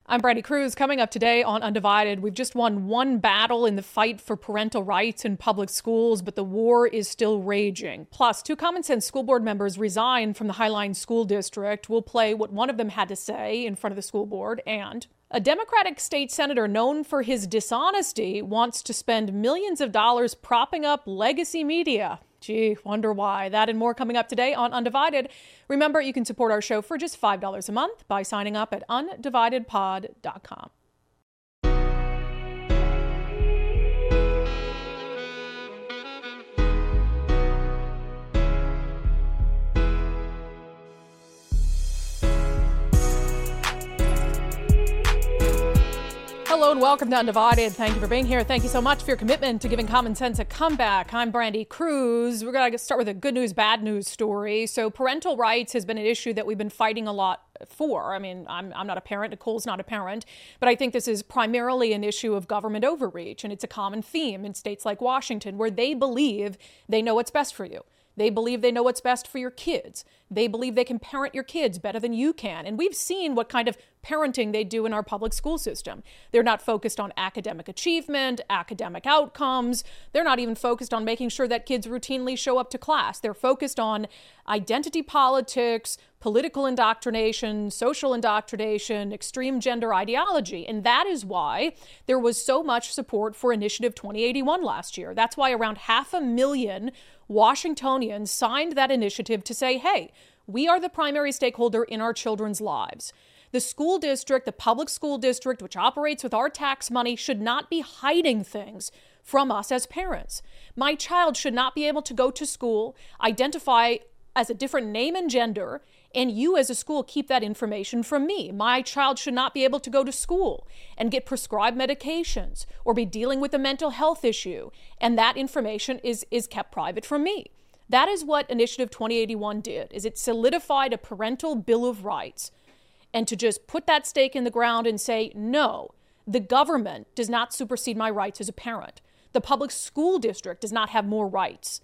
I'm Brandy Cruz. Coming up today on Undivided, we've just won one battle in the fight for parental rights in public schools, but the war is still raging. Plus, two Common Sense school board members resigned from the Highline School District. We'll play what one of them had to say in front of the school board. And a Democratic state senator known for his dishonesty wants to spend millions of dollars propping up legacy media. Gee, wonder why. That and more coming up today on Undivided. Remember, you can support our show for just $5 a month by signing up at undividedpod.com. Hello and welcome to Undivided. Thank you for being here. Thank you so much for your commitment to giving common sense a comeback. I'm Brandy Cruz. We're going to start with a good news, bad news story. So parental rights has been an issue that we've been fighting a lot for. I mean, I'm not a parent. Nicole's not a parent. But I think this is primarily an issue of government overreach. And it's a common theme in states like Washington where they believe they know what's best for you. They believe they know what's best for your kids. They believe they can parent your kids better than you can. And we've seen what kind of parenting they do in our public school system. They're not focused on academic achievement, academic outcomes. They're not even focused on making sure that kids routinely show up to class. They're focused on identity politics, political indoctrination, social indoctrination, extreme gender ideology. And that is why there was so much support for Initiative 2081 last year. That's why around 500,000 Washingtonians signed that initiative to say, hey, we are the primary stakeholder in our children's lives. The school district, the public school district, which operates with our tax money, should not be hiding things from us as parents. My child should not be able to go to school, identify as a different name and gender, and you as a school keep that information from me. My child should not be able to go to school and get prescribed medications or be dealing with a mental health issue, and that information is kept private from me. That is what Initiative 2081 did, is it solidified a parental bill of rights. And to just put that stake in the ground and say, no, the government does not supersede my rights as a parent. The public school district does not have more rights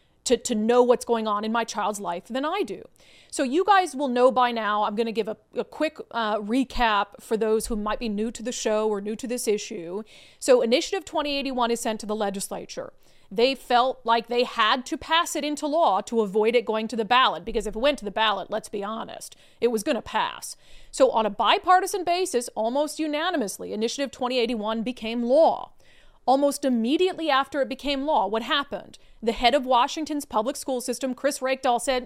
to know what's going on in my child's life than I do. So you guys will know by now. I'm going to give a quick recap for those who might be new to the show or new to this issue. So Initiative 2081 is sent to the legislature. They felt like they had to pass it into law to avoid it going to the ballot, because if it went to the ballot, let's be honest, it was going to pass. So on a bipartisan basis, almost unanimously, Initiative 2081 became law. Almost immediately after it became law, what happened? The head of Washington's public school system, Chris Reykdal, said,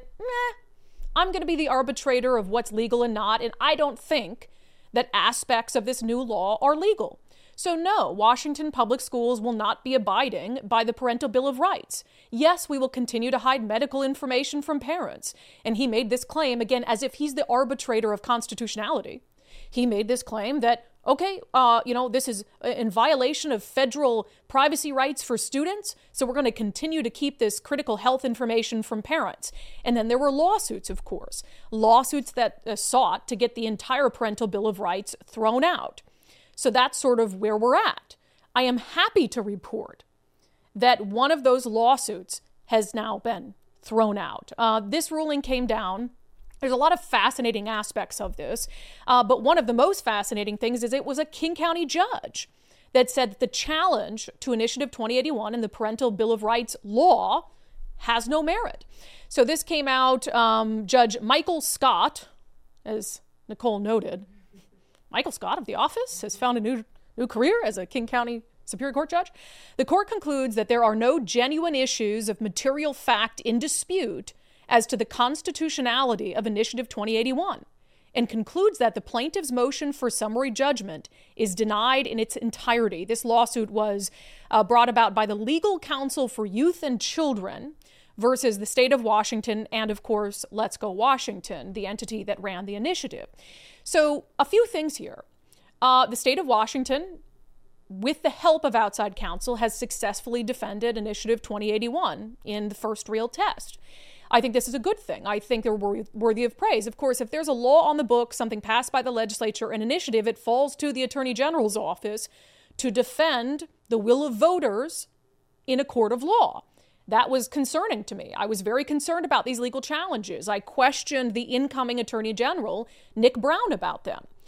I'm going to be the arbitrator of what's legal and not, and I don't think that aspects of this new law are legal. So no, Washington public schools will not be abiding by the Parental Bill of Rights. Yes, we will continue to hide medical information from parents. And he made this claim, again, as if he's the arbitrator of constitutionality. He made this claim that, okay, this is in violation of federal privacy rights for students, so we're going to continue to keep this critical health information from parents. And then there were lawsuits, of course, lawsuits that sought to get the entire Parental Bill of Rights thrown out. So that's sort of where we're at. I am happy to report that one of those lawsuits has now been thrown out. This ruling came down. There's a lot of fascinating aspects of this, but one of the most fascinating things is it was a King County judge that said that the challenge to Initiative 2081 and the Parental Bill of Rights law has no merit. So this came out, Judge Michael Scott, as Nicole noted, Michael Scott of The Office has found a new career as a King County Superior Court judge. The court concludes that there are no genuine issues of material fact in dispute as to the constitutionality of Initiative 2081, and concludes that the plaintiff's motion for summary judgment is denied in its entirety. This lawsuit was brought about by the Legal Counsel for Youth and Children versus the state of Washington and, of course, Let's Go Washington, the entity that ran the initiative. So a few things here. The state of Washington, with the help of outside counsel, has successfully defended Initiative 2081 in the first real test. I think this is a good thing. I think they're worthy of praise. Of course, if there's a law on the books, something passed by the legislature, an initiative, it falls to the Attorney General's office to defend the will of voters in a court of law. That was concerning to me. I was very concerned about these legal challenges. I questioned the incoming Attorney General, Nick Brown, about them.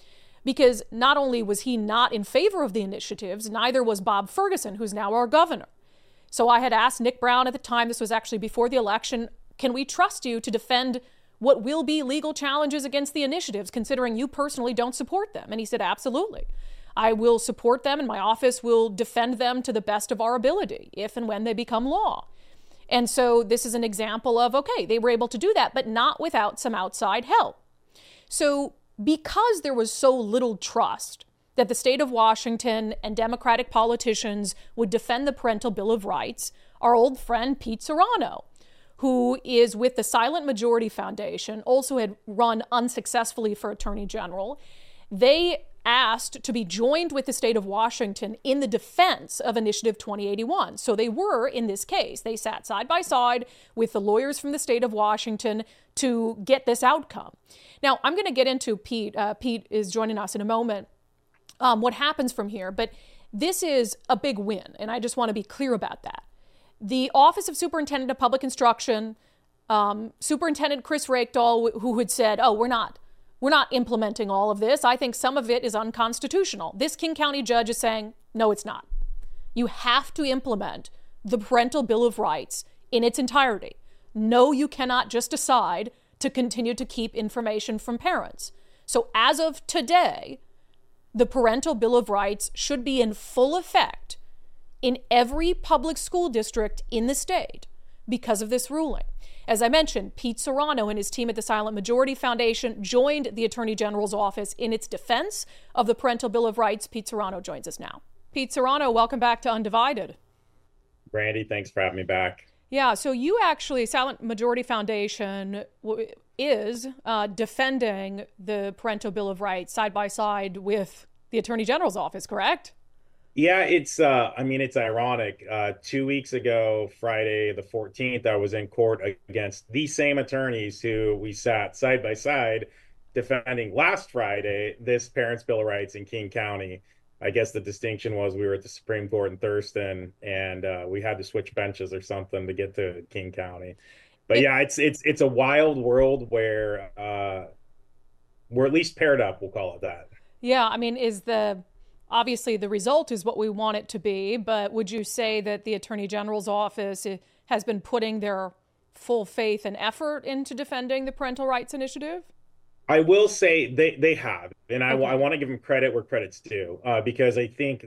because not only was he not in favor of the initiatives, neither was Bob Ferguson, who's now our governor. So I had asked Nick Brown at the time, this was actually before the election, can we trust you to defend what will be legal challenges against the initiatives, considering you personally don't support them? And he said, absolutely. I will support them, and my office will defend them to the best of our ability if and when they become law. And so this is an example of, okay, they were able to do that, but not without some outside help. So because there was so little trust that the state of Washington and Democratic politicians would defend the Parental Bill of Rights, our old friend Pete Serrano, who is with the Silent Majority Foundation, also had run unsuccessfully for Attorney General, they asked to be joined with the state of Washington in the defense of Initiative 2081. So they were, in this case, they sat side by side with the lawyers from the state of Washington to get this outcome. Now, I'm going to get into Pete. Pete is joining us in a moment, what happens from here. But this is a big win, and I just want to be clear about that. The Office of Superintendent of Public Instruction, Superintendent Chris Reykdal, who had said, oh, we're not implementing all of this. I think some of it is unconstitutional. This King County judge is saying, no, it's not. You have to implement the Parental Bill of Rights in its entirety. No, you cannot just decide to continue to keep information from parents. So as of today, the Parental Bill of Rights should be in full effect in every public school district in the state because of this ruling. As I mentioned, Pete Serrano and his team at the Silent Majority Foundation joined the Attorney General's office in its defense of the Parental Bill of Rights. Pete Serrano joins us now. Pete Serrano, welcome back to Undivided. Brandy, thanks for having me back. Yeah, so you actually, Silent Majority Foundation is defending the Parental Bill of Rights side by side with the Attorney General's office, correct? Yeah, it's ironic. 2 weeks ago, Friday the 14th, I was in court against the same attorneys who we sat side by side defending last Friday this Parents' Bill of Rights in King County. I guess the distinction was we were at the Supreme Court in Thurston, and we had to switch benches or something to get to King County. But yeah, it's a wild world where we're at least paired up, we'll call it that. Yeah, I mean, obviously the result is what we want it to be, but would you say that the Attorney General's office has been putting their full faith and effort into defending the Parental Rights Initiative? I will say they have, and I want to give them credit where credit's due, because I think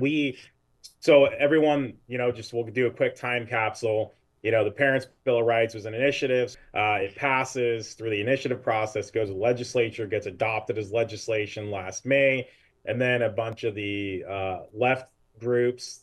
so everyone, just we'll do a quick time capsule. The Parents' Bill of Rights was an initiative. It passes through the initiative process, goes to the legislature, gets adopted as legislation last May, and then a bunch of the left groups,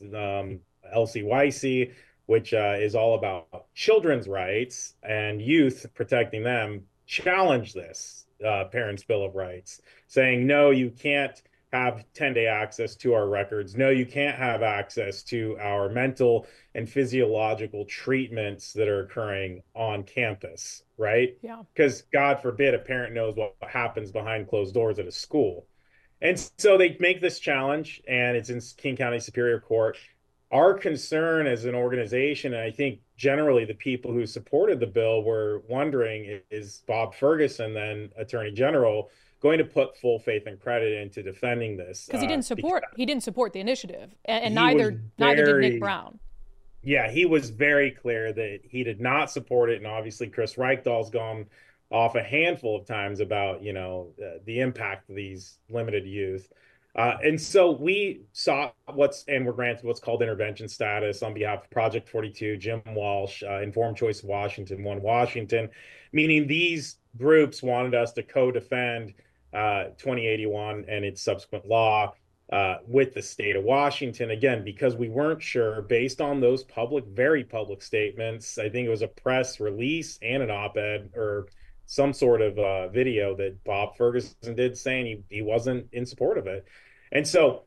LCYC, which is all about children's rights and youth, protecting them, challenge this Parents' Bill of Rights, saying, no, you can't have 10-day access to our records. No, you can't have access to our mental and physiological treatments that are occurring on campus, right? Yeah. Because God forbid a parent knows what happens behind closed doors at a school. And so they make this challenge, and it's in King County Superior Court. Our concern as an organization, and I think generally the people who supported the bill were wondering, is Bob Ferguson, then Attorney General, going to put full faith and credit into defending this? Because he didn't support the initiative, and neither did Nick Brown. Yeah, he was very clear that he did not support it, and obviously Chris Reykdal's gone off a handful of times about the impact of these limited youth. And so we sought and were granted what's called intervention status on behalf of Project 42, Jim Walsh, Informed Choice of Washington, One Washington, meaning these groups wanted us to co-defend 2081 and its subsequent law with the state of Washington. Again, because we weren't sure, based on those very public statements. I think it was a press release and an op-ed or some sort of video that Bob Ferguson did saying he wasn't in support of it. And so,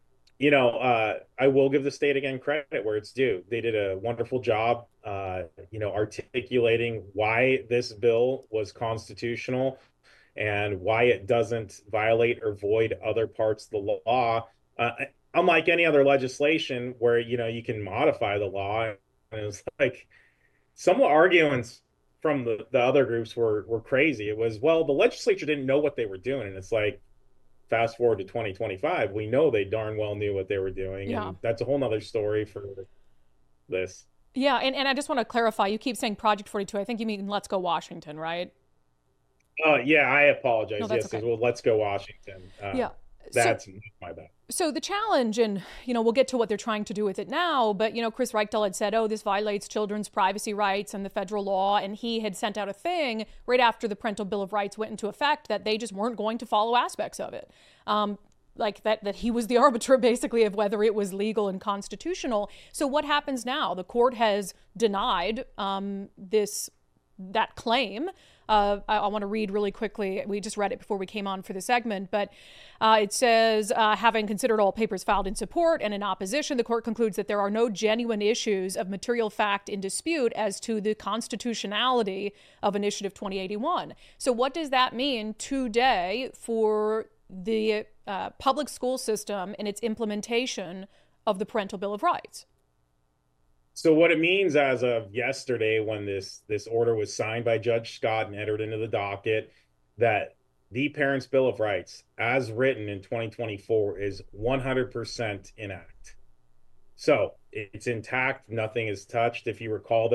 I will give the state again credit where it's due. They did a wonderful job, articulating why this bill was constitutional and why it doesn't violate or void other parts of the law. Unlike any other legislation where, you can modify the law. And it was like some arguments from the other groups were crazy. It was, well, the legislature didn't know what they were doing. And it's like, fast forward to 2025, we know they darn well knew what they were doing. Yeah. And that's a whole nother story for this. Yeah. And I just want to clarify, you keep saying Project 42. I think you mean Let's Go Washington, right? Yeah, I No, apologize. that's Yes, okay. well, let's go Washington. Yeah. So That's my bad. So the challenge, and we'll get to what they're trying to do with it now, but Chris Reichtel had said, oh, this violates children's privacy rights and the federal law, and he had sent out a thing right after the Parental Bill of Rights went into effect that they just weren't going to follow aspects of it. Like that he was the arbiter basically of whether it was legal and constitutional. So what happens now? The court has denied that claim. I want to read really quickly. We just read it before we came on for the segment, but it says, having considered all papers filed in support and in opposition, the court concludes that there are no genuine issues of material fact in dispute as to the constitutionality of Initiative 2081. So what does that mean today for the public school system and its implementation of the Parental Bill of Rights? So what it means as of yesterday, when this order was signed by Judge Scott and entered into the docket, that the Parents' Bill of Rights, as written in 2024, is 100% intact. So it's intact. Nothing is touched. If you recall,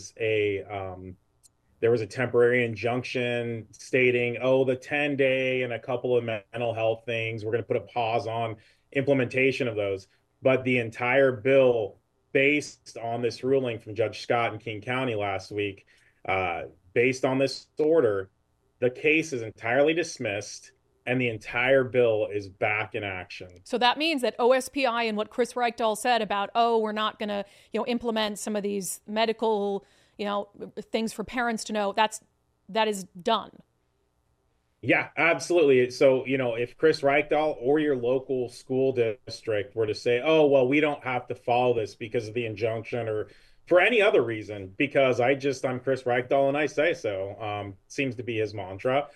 there was a temporary injunction stating, oh, the 10-day and a couple of mental health things, we're going to put a pause on implementation of those. But the entire bill, based on this ruling from Judge Scott in King County last week, based on this order, the case is entirely dismissed and the entire bill is back in action. So that means that OSPI and what Chris Reichdahl said about, oh, we're not going to, implement some of these medical, things for parents to know, that is done. Yeah, absolutely. So, if Chris Reichdahl or your local school district were to say, oh, well, we don't have to follow this because of the injunction or for any other reason, because I'm Chris Reichdahl and I say so, seems to be his mantra.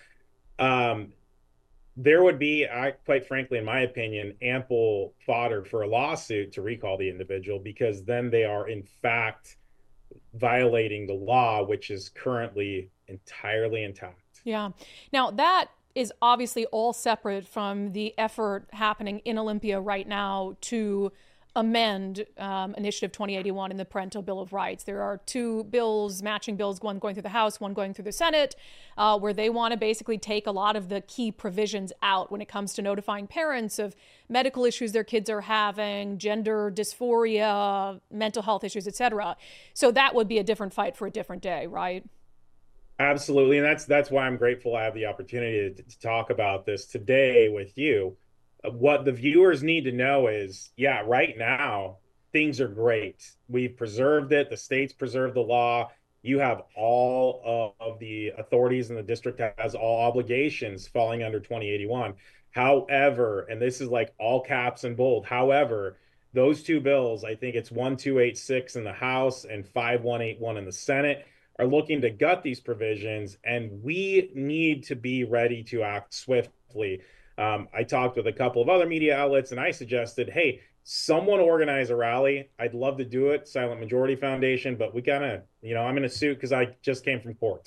There would be, quite frankly, in my opinion, ample fodder for a lawsuit to recall the individual, because then they are, in fact, violating the law, which is currently entirely intact. Yeah. Now, that is obviously all separate from the effort happening in Olympia right now to amend Initiative 2081 in the Parental Bill of Rights. There are two bills, matching bills, one going through the House, one going through the Senate, where they want to basically take a lot of the key provisions out when it comes to notifying parents of medical issues their kids are having, gender dysphoria, mental health issues, etc. So that would be a different fight for a different day, right? Absolutely. And that's why I'm grateful I have the opportunity to talk about this today with you. What the viewers need to know is, yeah, right now, things are great. We've preserved it. The state's preserved the law. You have all of the authorities, and the district has all obligations falling under 2081. However, and this is like all caps and bold, however, those two bills, I think it's 1286 in the House and 5181 in the Senate, are looking to gut these provisions, and we need to be ready to act swiftly. I talked with a couple of other media outlets, and I suggested, hey, someone organize a rally. I'd love to do it, Silent Majority Foundation, but we gotta, I'm in a suit because I just came from court.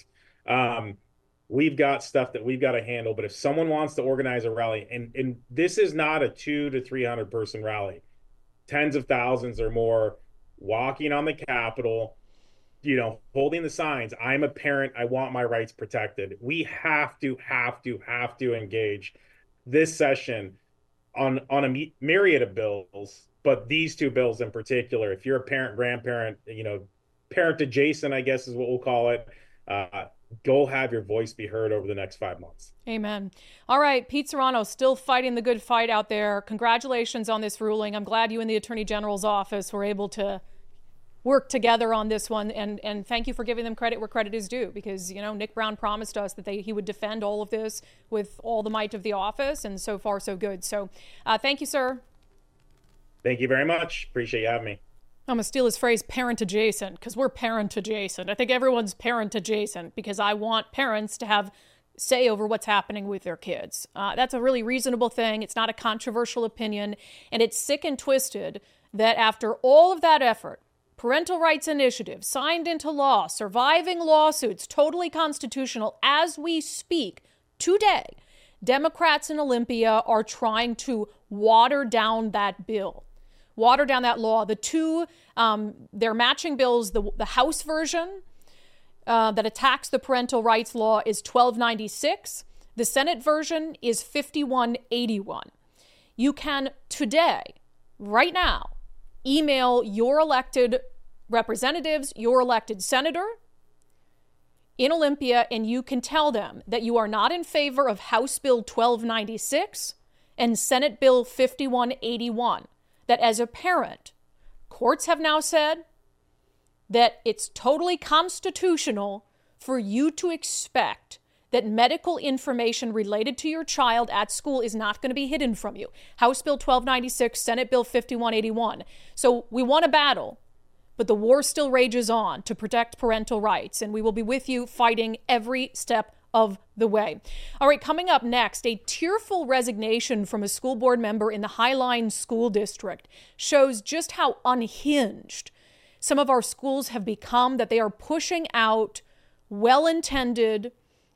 We've got stuff that we've got to handle, but if someone wants to organize a rally, and this is not a 200 to 300 person rally, tens of thousands or more walking on the Capitol, holding the signs, I'm a parent, I want my rights protected. We have to engage this session on a myriad of bills, but these two bills in particular. If you're a parent, grandparent, parent adjacent, I guess is what we'll call it, go have your voice be heard over the next 5 months. Amen. All right, Pete Serrano, still fighting the good fight out there. Congratulations on this ruling. I'm glad you and the Attorney General's office were able to work together on this one, and thank you for giving them credit where credit is due, because Nick Brown promised us that he would defend all of this with all the might of the office, and so far so good. So thank you, sir. Thank you very much. Appreciate you having me. I'm gonna steal his phrase, parent adjacent, because we're parent adjacent. I think everyone's parent adjacent, because I want parents to have say over what's happening with their kids. That's a really reasonable thing. It's not a controversial opinion, and it's sick and twisted that after all of that effort, Parental Rights Initiative, signed into law, surviving lawsuits, totally constitutional as we speak today, Democrats in Olympia are trying to water down that bill, water down that law. The two, they're matching bills. The House version that attacks the parental rights law is 1296. The Senate version is 5181. You can today, right now, email your elected representatives, your elected senator in Olympia, and you can tell them that you are not in favor of House Bill 1296 and Senate Bill 5181. That as a parent, courts have now said that it's totally constitutional for you to expect that medical information related to your child at school is not going to be hidden from you. House Bill 1296, Senate Bill 5181. So we won a battle, but the war still rages on to protect parental rights, and we will be with you fighting every step of the way. All right, coming up next, a tearful resignation from a school board member in the Highline School District shows just how unhinged some of our schools have become, that they are pushing out well-intended,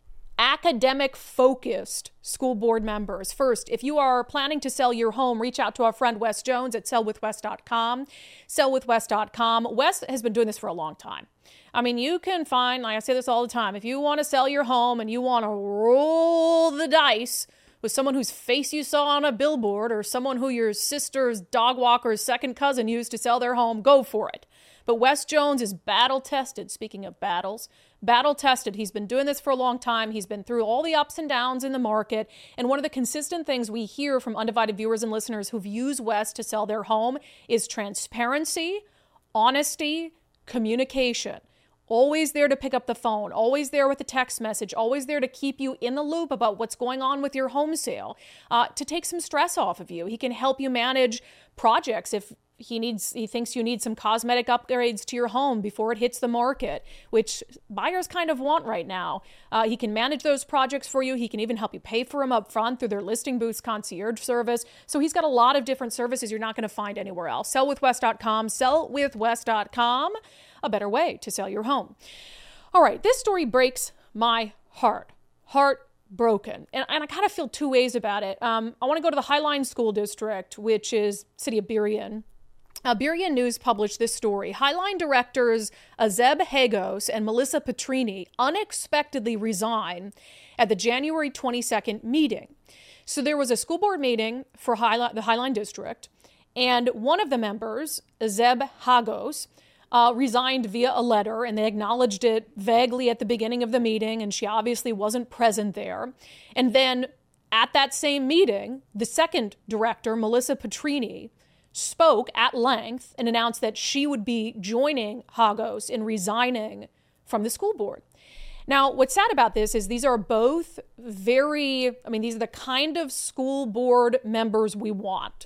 academic-focused school board members. First, if you are planning to sell your home, reach out to our friend Wes Jones at sellwithwes.com. Sellwithwes.com. Wes has been doing this for a long time. I mean, you can find, like I say this all the time, if you want to sell your home and you want to roll the dice with someone whose face you saw on a billboard or someone who your sister's dog walker's second cousin used to sell their home, go for it. But Wes Jones is battle-tested. Speaking of battles, battle-tested. He's been doing this for a long time. He's been through all the ups and downs in the market. And one of the consistent things we hear from Undivided viewers and listeners who've used Wes to sell their home is transparency, honesty, communication. Always there to pick up the phone, always there with a text message, always there to keep you in the loop about what's going on with your home sale, to take some stress off of you. He can help you manage projects if he thinks you need some cosmetic upgrades to your home before it hits the market, which buyers kind of want right now. He can manage those projects for you. He can even help you pay for them up front through their Listing Boost concierge service. So he's got a lot of different services you're not going to find anywhere else. Sellwithwes.com, sellwithwes.com, a better way to sell your home. All right, this story breaks my heart. Heartbroken. And I kind of feel two ways about it. I want to go to the Highline School District, which is city of Burien. Burien News published this story. Highline directors Azeb Hagos and Melissa Petrini unexpectedly resign at the January 22nd meeting. So there was a school board meeting for the Highline District, and one of the members, Azeb Hagos, resigned via a letter, and they acknowledged it vaguely at the beginning of the meeting, and she obviously wasn't present there. And then at that same meeting, the second director, Melissa Petrini, spoke at length and announced that she would be joining Hagos in resigning from the school board. Now, what's sad about this is these are both these are the kind of school board members we want.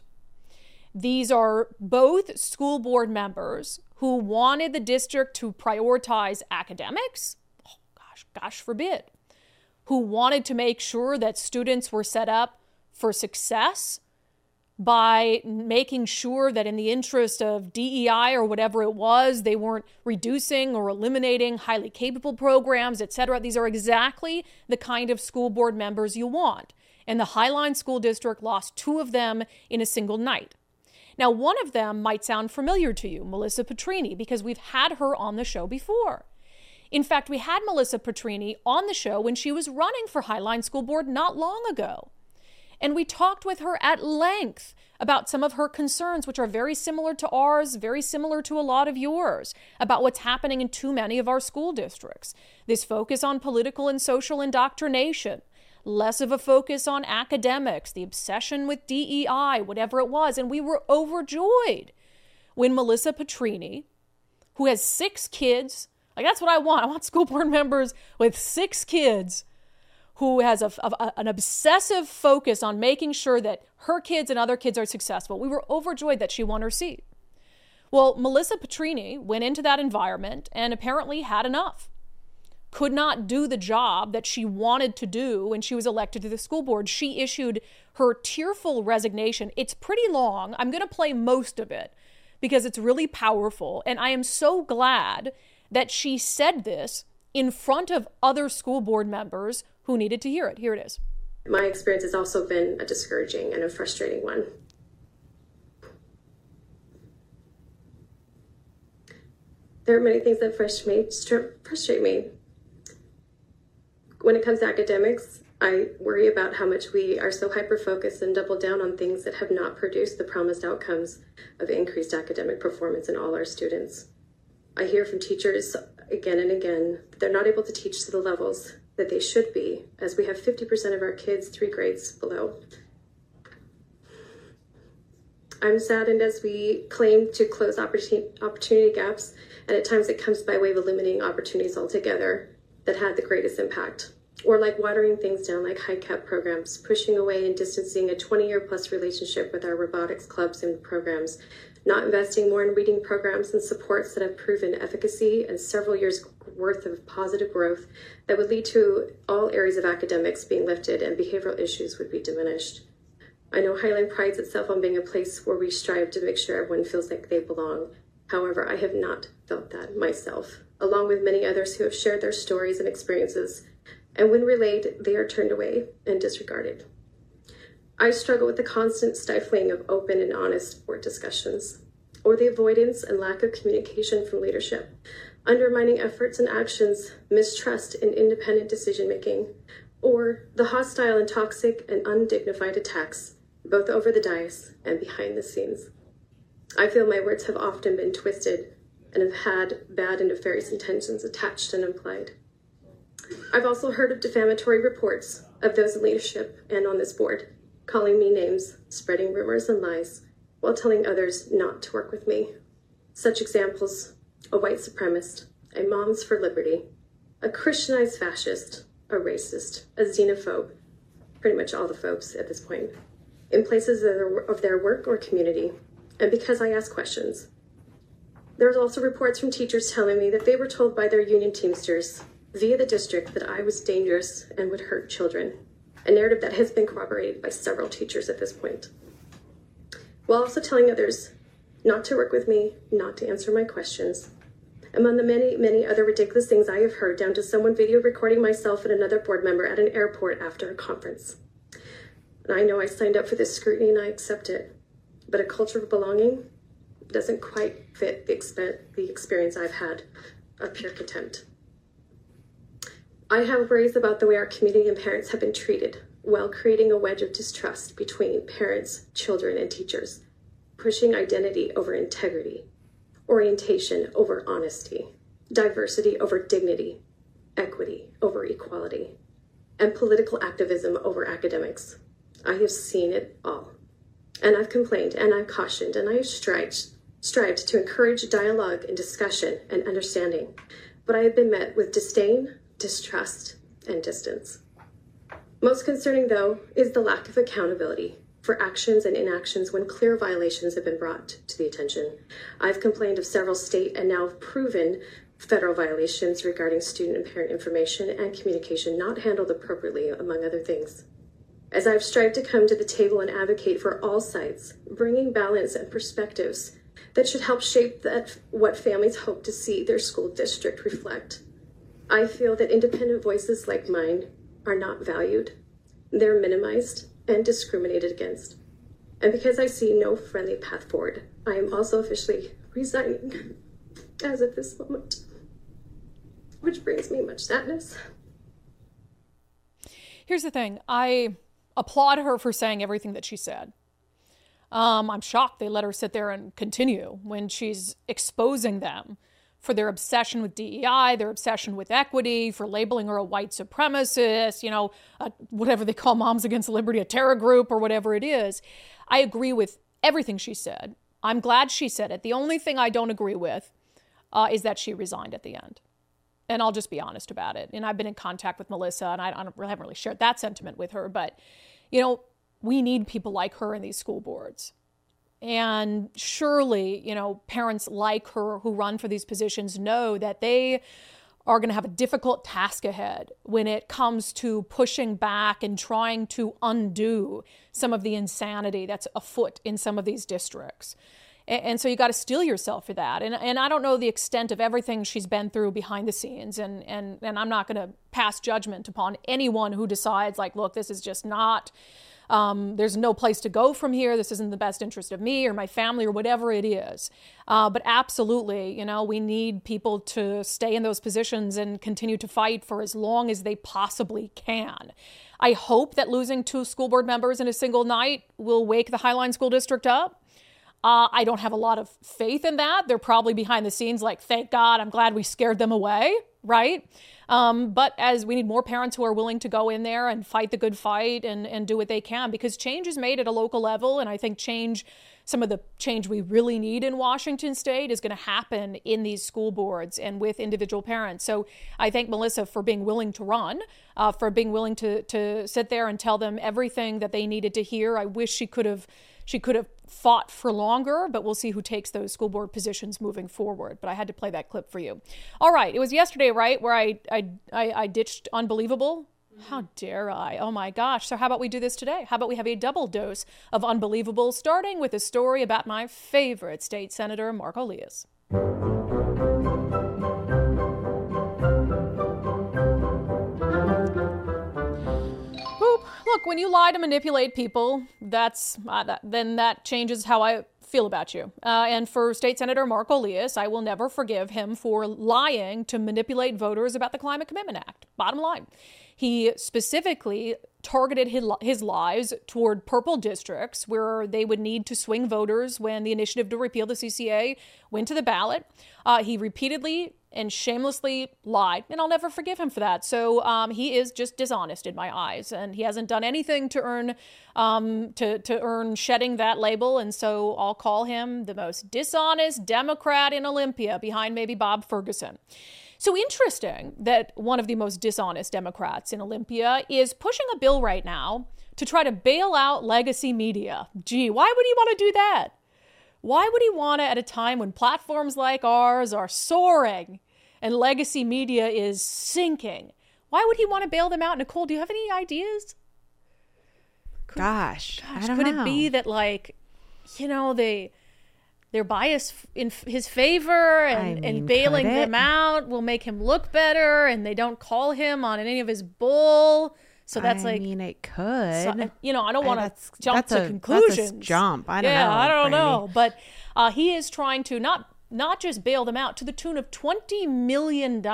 These are both school board members who wanted the district to prioritize academics, gosh forbid, who wanted to make sure that students were set up for success by making sure that in the interest of DEI or whatever it was, they weren't reducing or eliminating highly capable programs, etc. These are exactly the kind of school board members you want. And the Highline School District lost two of them in a single night. Now, one of them might sound familiar to you, Melissa Petrini, because we've had her on the show before. In fact, we had Melissa Petrini on the show when she was running for Highline School Board not long ago. And we talked with her at length about some of her concerns, which are very similar to ours, very similar to a lot of yours, about what's happening in too many of our school districts. This focus on political and social indoctrination, less of a focus on academics, the obsession with DEI, whatever it was. And we were overjoyed when Melissa Petrini, who has 6 kids, like that's what I want. I want school board members with 6 kids who has an obsessive focus on making sure that her kids and other kids are successful. We were overjoyed that she won her seat. Well, Melissa Petrini went into that environment and apparently had enough. Could not do the job that she wanted to do when she was elected to the school board. She issued her tearful resignation. It's pretty long. I'm going to play most of it because it's really powerful. And I am so glad that she said this in front of other school board members who needed to hear it. Here it is. My experience has also been a discouraging and a frustrating one. There are many things that frustrate me. When it comes to academics, I worry about how much we are so hyper-focused and double down on things that have not produced the promised outcomes of increased academic performance in all our students. I hear from teachers again and again that they're not able to teach to the levels that they should be, as we have 50% of our kids 3 grades below. I'm saddened as we claim to close opportunity gaps, and at times it comes by way of eliminating opportunities altogether that had the greatest impact. Or like watering things down like high-cap programs, pushing away and distancing a 20-year-plus relationship with our robotics clubs and programs, not investing more in reading programs and supports that have proven efficacy and several years worth of positive growth that would lead to all areas of academics being lifted and behavioral issues would be diminished. I know Highland prides itself on being a place where we strive to make sure everyone feels like they belong. However, I have not felt that myself, along with many others who have shared their stories and experiences, and when relayed, they are turned away and disregarded. I struggle with the constant stifling of open and honest board discussions, or the avoidance and lack of communication from leadership, undermining efforts and actions, mistrust in independent decision-making, or the hostile and toxic and undignified attacks, both over the dais and behind the scenes. I feel my words have often been twisted and have had bad and nefarious intentions attached and implied. I've also heard of defamatory reports of those in leadership and on this board, calling me names, spreading rumors and lies, while telling others not to work with me. Such examples: a white supremacist, a Moms for Liberty, a Christianized fascist, a racist, a xenophobe, pretty much all the phobes at this point, in places of their work or community, and because I ask questions. There's also reports from teachers telling me that they were told by their union teamsters via the district that I was dangerous and would hurt children, a narrative that has been corroborated by several teachers at this point. While also telling others not to work with me, not to answer my questions. Among the many, many other ridiculous things I have heard, down to someone video recording myself and another board member at an airport after a conference. And I know I signed up for this scrutiny and I accept it, but a culture of belonging doesn't quite fit the experience I've had of pure contempt. I have worries about the way our community and parents have been treated, while creating a wedge of distrust between parents, children, and teachers, pushing identity over integrity, orientation over honesty, diversity over dignity, equity over equality, and political activism over academics. I have seen it all. And I've complained, and I've cautioned, and I have strived to encourage dialogue and discussion and understanding. But I have been met with disdain, distrust, and distance. Most concerning, though, is the lack of accountability for actions and inactions when clear violations have been brought to the attention. I've complained of several state and now proven federal violations regarding student and parent information and communication not handled appropriately, among other things. As I've strived to come to the table and advocate for all sides, bringing balance and perspectives that should help shape what families hope to see their school district reflect, I feel that independent voices like mine are not valued. They're minimized and discriminated against. And because I see no friendly path forward, I am also officially resigning as of this moment, which brings me much sadness. Here's the thing. I applaud her for saying everything that she said. I'm shocked they let her sit there and continue when she's exposing them for their obsession with DEI, their obsession with equity, for labeling her a white supremacist, whatever they call Moms Against Liberty, a terror group or whatever it is. I agree with everything she said. I'm glad she said it. The only thing I don't agree with is that she resigned at the end. And I'll just be honest about it. And I've been in contact with Melissa, and I haven't really shared that sentiment with her. But, we need people like her in these school boards. And surely, parents like her who run for these positions know that they are going to have a difficult task ahead when it comes to pushing back and trying to undo some of the insanity that's afoot in some of these districts. And so you got to steel yourself for that. And I don't know the extent of everything she's been through behind the scenes. And I'm not going to pass judgment upon anyone who decides, like, look, this is just not, there's no place to go from here. This isn't the best interest of me or my family or whatever it is. But absolutely, you know, we need people to stay in those positions and continue to fight for as long as they possibly can. I hope that losing 2 school board members in a single night will wake the Highline School District up. I don't have a lot of faith in that. They're probably behind the scenes like, thank God, I'm glad we scared them away, right? But as we need more parents who are willing to go in there and fight the good fight and do what they can, because change is made at a local level. And I think some of the change we really need in Washington State is going to happen in these school boards and with individual parents. So I thank Melissa for being willing to run, for being willing to sit there and tell them everything that they needed to hear. I wish she could have fought for longer, but we'll see who takes those school board positions moving forward. But I had to play that clip for you. All right. It was yesterday, right, where I ditched Unbelievable? How dare I? Oh, my gosh. So how about we do this today? How about we have a double dose of Unbelievable, starting with a story about my favorite state senator, Mark Elias. Look, when you lie to manipulate people, then that changes how I feel about you. And for State Senator Mark Elias, I will never forgive him for lying to manipulate voters about the Climate Commitment Act. Bottom line. He specifically targeted his lies toward purple districts where they would need to swing voters when the initiative to repeal the CCA went to the ballot. He repeatedly and shamelessly lied, and I'll never forgive him for that. So he is just dishonest in my eyes, and he hasn't done anything to earn shedding that label. And so I'll call him the most dishonest Democrat in Olympia, behind maybe Bob Ferguson. So interesting that one of the most dishonest Democrats in Olympia is pushing a bill right now to try to bail out legacy media. Gee, why would he want to do that? Why would he want to at a time when platforms like ours are soaring and legacy media is sinking? Why would he want to bail them out? Nicole, do you have any ideas? Gosh, I don't could know. It be that, like, you know, they're biased in his favor, and bailing them out will make him look better, and they don't call him on any of his bull. So that's I mean, it could. So, you know, I don't want to jump to conclusions. That's a jump. I don't know. Yeah, I don't know. But he is trying to not just bail them out to the tune of $20 million.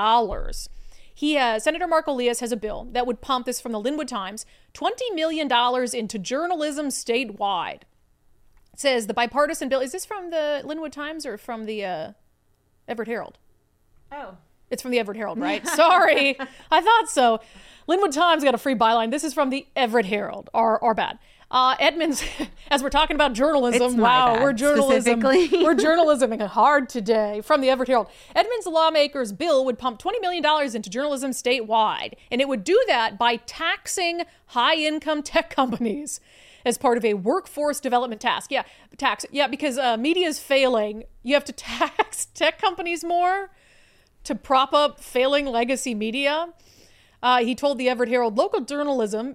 Senator Mark Elias has a bill that would pump, this from the Linwood Times, $20 million into journalism statewide. It says the bipartisan bill. Is this from the Linwood Times or from the Everett Herald? Oh. It's from the Everett Herald, right? Sorry. I thought so. Linwood Times got a free byline. This is from the Everett Herald. Our bad. Edmonds, as we're talking about journalism, we're journalisming hard today. From the Everett Herald, Edmonds lawmakers' bill would pump $20 million into journalism statewide, and it would do that by taxing high-income tech companies as part of a workforce development task. Because media is failing. You have to tax tech companies more to prop up failing legacy media. He told the Everett Herald, local journalism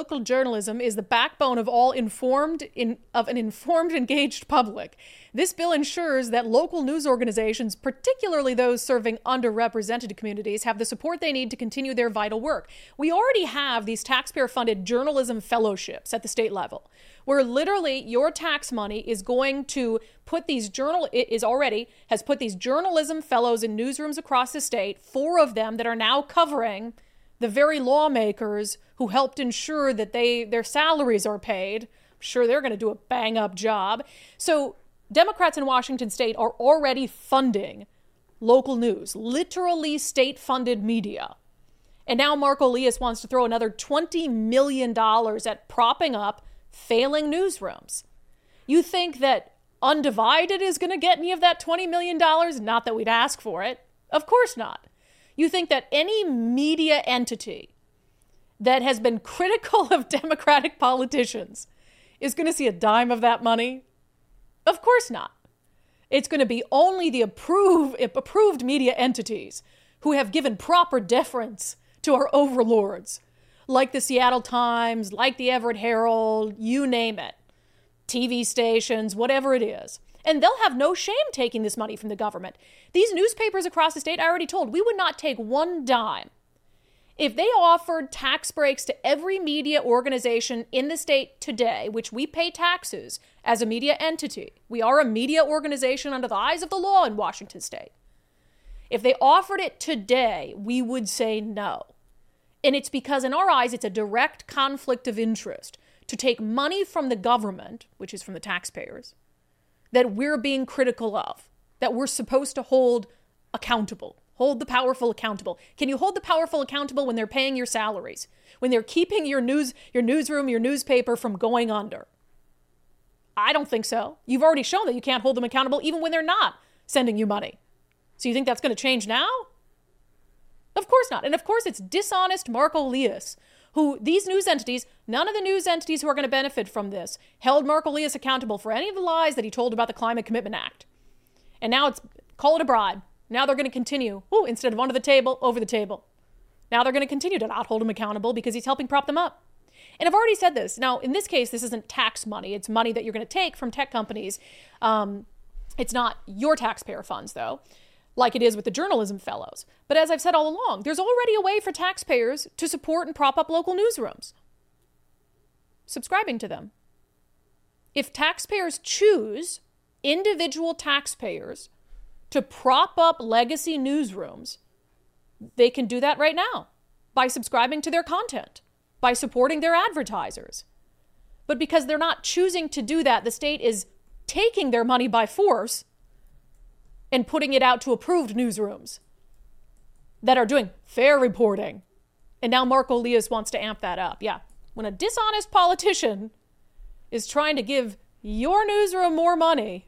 is the backbone of all an informed, engaged public. This bill ensures that local news organizations, particularly those serving underrepresented communities, have the support they need to continue their vital work. We already have these taxpayer-funded journalism fellowships at the state level, where literally your tax money is going to put these has put these journalism fellows in newsrooms across the state, 4 of them that are now covering the very lawmakers who helped ensure that their salaries are paid. I'm sure they're going to do a bang-up job. So Democrats in Washington state are already funding local news, literally state-funded media. And now Mark Elias wants to throw another $20 million at propping up failing newsrooms. You think that Undivided is going to get any of that $20 million? Not that we'd ask for it. Of course not. You think that any media entity that has been critical of Democratic politicians is going to see a dime of that money? Of course not. It's going to be only the approved media entities who have given proper deference to our overlords, like the Seattle Times, like the Everett Herald, you name it. TV stations, whatever it is. And they'll have no shame taking this money from the government. These newspapers across the state, I already told, we would not take one dime. If they offered tax breaks to every media organization in the state today, which we pay taxes as a media entity, we are a media organization under the eyes of the law in Washington state. If they offered it today, we would say no. And it's because in our eyes, it's a direct conflict of interest to take money from the government, which is from the taxpayers, that we're being critical of, that we're supposed to hold accountable. Hold the powerful accountable. Can you hold the powerful accountable when they're paying your salaries? When they're keeping your newsroom, your newspaper from going under? I don't think so. You've already shown that you can't hold them accountable even when they're not sending you money. So you think that's going to change now? Of course not. And of course it's dishonest Mark Elias, who these news entities, none of the news entities who are going to benefit from this, held Mark Elias accountable for any of the lies that he told about the Climate Commitment Act. And now it's call it a bribe. Now they're going to continue, instead of under the table, over the table. Now they're going to continue to not hold him accountable because he's helping prop them up. And I've already said this. Now, in this case, this isn't tax money. It's money that you're going to take from tech companies. It's not your taxpayer funds, though, like it is with the journalism fellows. But as I've said all along, there's already a way for taxpayers to support and prop up local newsrooms. Subscribing to them. If taxpayers choose, individual taxpayers, to prop up legacy newsrooms, they can do that right now by subscribing to their content, by supporting their advertisers. But because they're not choosing to do that, the state is taking their money by force and putting it out to approved newsrooms that are doing fair reporting. And now Mark Elias wants to amp that up. Yeah, when a dishonest politician is trying to give your newsroom more money,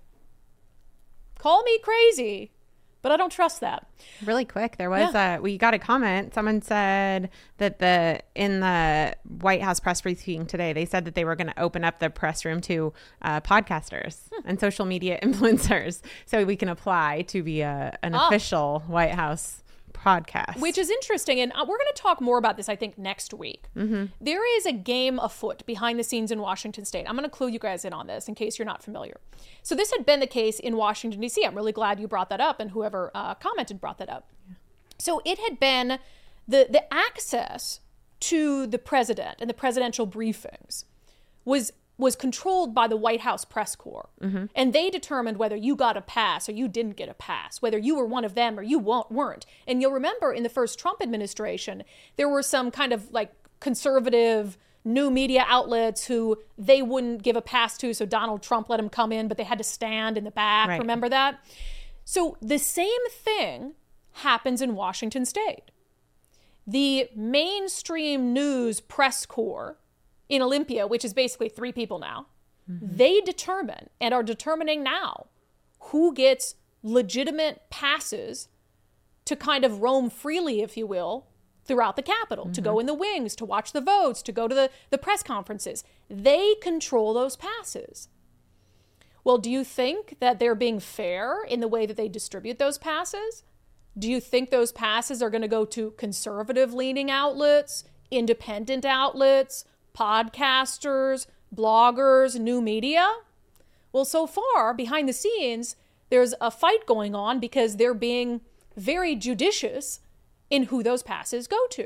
call me crazy, but I don't trust that. Really quick, there was we got a comment. Someone said that in the White House press briefing today, they said that they were going to open up the press room to podcasters and social media influencers, so we can apply to be an official White House podcast. Which is interesting, and we're going to talk more about this, I think, next week. Mm-hmm. There is a game afoot behind the scenes in Washington state. I'm going to clue you guys in on this in case you're not familiar. So this had been the case in Washington, D.C. I'm really glad you brought that up, and whoever commented brought that up. Yeah. So it had been the access to the president and the presidential briefings was controlled by the White House press corps. Mm-hmm. And they determined whether you got a pass or you didn't get a pass, whether you were one of them or you weren't. And you'll remember in the first Trump administration, there were some kind of like conservative new media outlets who they wouldn't give a pass to, so Donald Trump let them come in, but they had to stand in the back. Right. Remember that? So the same thing happens in Washington state. The mainstream news press corps in Olympia, which is basically 3 people now, they determine and are determining now who gets legitimate passes to kind of roam freely, if you will, throughout the Capitol, to go in the wings, to watch the votes, to go to the press conferences. They control those passes. Well, do you think that they're being fair in the way that they distribute those passes? Do you think those passes are going to go to conservative-leaning outlets, independent outlets, podcasters, bloggers, new media? Well, so far, behind the scenes, there's a fight going on because they're being very judicious in who those passes go to.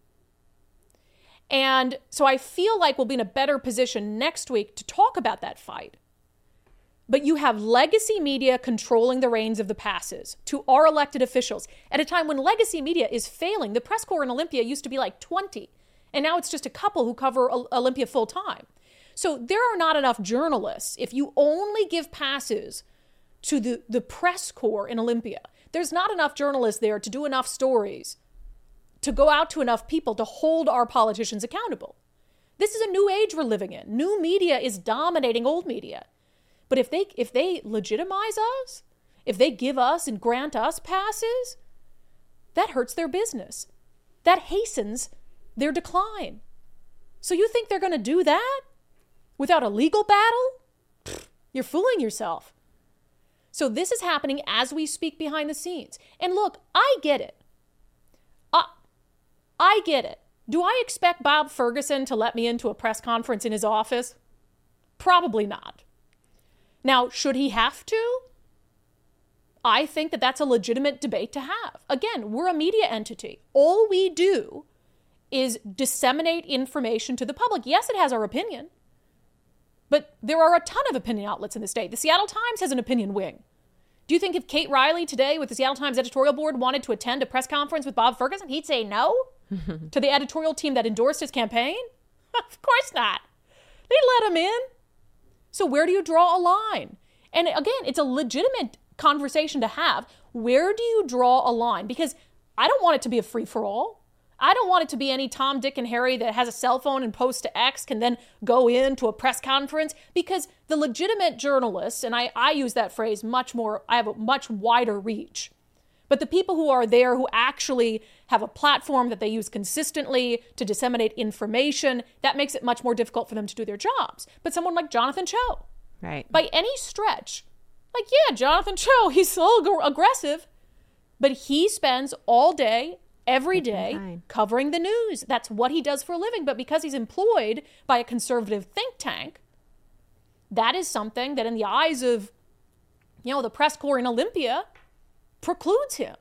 And so I feel like we'll be in a better position next week to talk about that fight. But you have legacy media controlling the reins of the passes to our elected officials at a time when legacy media is failing. The press corps in Olympia used to be like 20. And now it's just a couple who cover Olympia full time. So there are not enough journalists. If you only give passes to the press corps in Olympia, there's not enough journalists there to do enough stories, to go out to enough people to hold our politicians accountable. This is a new age we're living in. New media is dominating old media. But if they legitimize us, if they give us and grant us passes, that hurts their business. That hastens their decline. So you think they're going to do that without a legal battle? Pfft, you're fooling yourself. So this is happening as we speak behind the scenes. And look, I get it. I get it. Do I expect Bob Ferguson to let me into a press conference in his office? Probably not. Now, should he have to? I think that that's a legitimate debate to have. Again, we're a media entity. All we do is disseminate information to the public. Yes, it has our opinion, but there are a ton of opinion outlets in the state. The Seattle Times has an opinion wing. Do you think if Kate Riley today with the Seattle Times editorial board wanted to attend a press conference with Bob Ferguson, he'd say no to the editorial team that endorsed his campaign? Of course not. They'd let him in. So where do you draw a line? And again, it's a legitimate conversation to have. Where do you draw a line? Because I don't want it to be a free-for-all. I don't want it to be any Tom, Dick, and Harry that has a cell phone and posts to X can then go into a press conference, because the legitimate journalists, and I use that phrase much more, I have a much wider reach, but the people who are there who actually have a platform that they use consistently to disseminate information, that makes it much more difficult for them to do their jobs. But someone like Jonathan Cho, right, by any stretch, like, yeah, Jonathan Cho, he's so aggressive, but he spends all day, every day, covering the news. That's what he does for a living. But because he's employed by a conservative think tank, that is something that in the eyes of, the press corps in Olympia precludes him.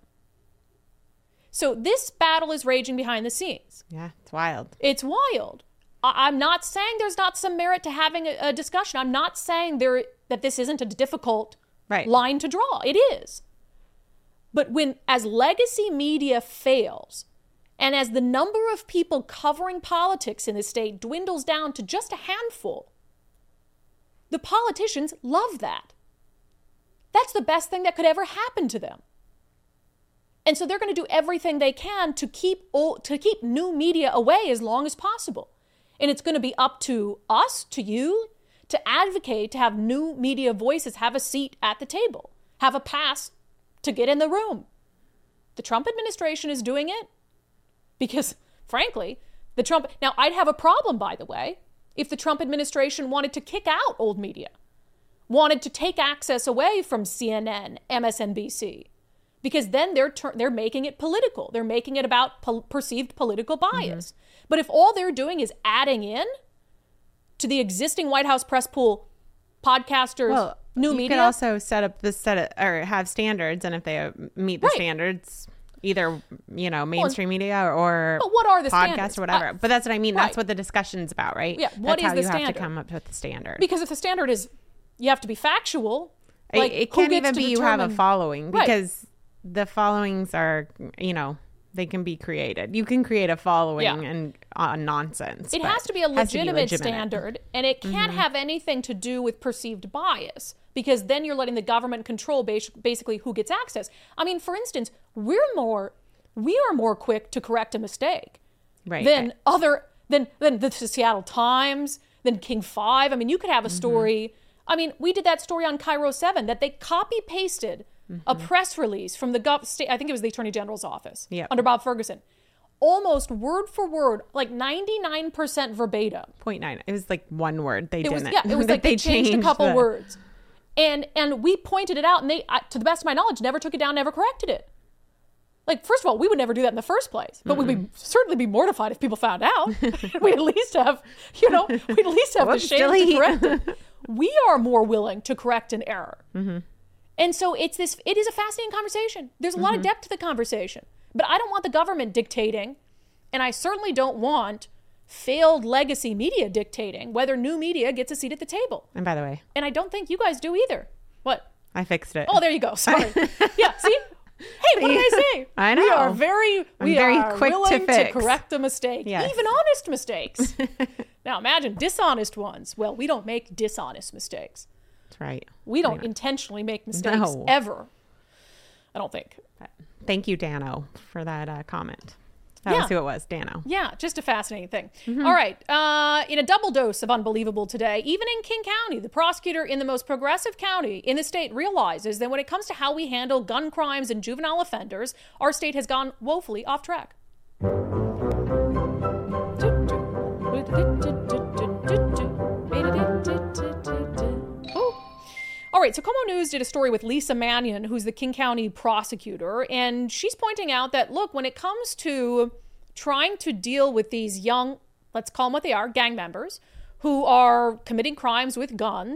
So this battle is raging behind the scenes. Yeah, it's wild. It's wild. I'm not saying there's not some merit to having a discussion. I'm not saying that this isn't a difficult line to draw. It is. But as legacy media fails, and as the number of people covering politics in the state dwindles down to just a handful, the politicians love that. That's the best thing that could ever happen to them. And so they're going to do everything they can to keep new media away as long as possible. And it's going to be up to us, to you, to advocate, to have new media voices have a seat at the table, have a pass to get in the room. The Trump administration is doing it because, frankly, now I'd have a problem, by the way, if the Trump administration wanted to kick out old media, wanted to take access away from CNN, MSNBC, because then they're making it political. They're making it about perceived political bias. Mm-hmm. But if all they're doing is adding in to the existing White House press pool podcasters, new media. You could also have standards, and if they meet the standards, either mainstream media or what are the podcast standards? Or whatever. But that's what I mean. That's what the discussion's about, right? Yeah. What that's is how the you standard? Have to come up with the standard. Because if the standard is you have to be factual, like, it can't even be you have a following, because the followings are they can be created. You can create a following and nonsense. It has to be a legitimate standard, and it can't have anything to do with perceived bias, because then you're letting the government control basically who gets access. I mean, for instance, we are more quick to correct a mistake than the Seattle Times, than King 5. I mean, you could have a story. I mean, we did that story on Cairo 7 that they copy-pasted a press release from I think it was the Attorney General's office under Bob Ferguson. Almost word for word, like 99% verbatim. 0.9. It was like one word. It was like they changed a couple words. And we pointed it out, and they, to the best of my knowledge, never took it down, never corrected it. Like, first of all, we would never do that in the first place, but we'd certainly be mortified if people found out. We'd at least have, the shame to correct it. We are more willing to correct an error. Mm-hmm. And so it is a fascinating conversation. There's a lot of depth to the conversation, but I don't want the government dictating, and I certainly don't want failed legacy media dictating whether new media gets a seat at the table. And by the way, and I don't think you guys do either. What? I fixed it. Oh, there you go. Sorry. Yeah. See? Hey, what did I say? I know. We are very quick willing to correct a mistake, even honest mistakes. Now imagine dishonest ones. Well, we don't make dishonest mistakes. That's right. We don't intentionally make mistakes ever. I don't think. Thank you, Dano, for that comment. That was who it was, Dano. Yeah, just a fascinating thing. Mm-hmm. All right. In a double dose of unbelievable today, even in King County, the prosecutor in the most progressive county in the state realizes that when it comes to how we handle gun crimes and juvenile offenders, our state has gone woefully off track. All right, so Como News did a story with Lisa Mannion, who's the King County prosecutor, and she's pointing out that, look, when it comes to trying to deal with these young, let's call them what they are, gang members, who are committing crimes with guns,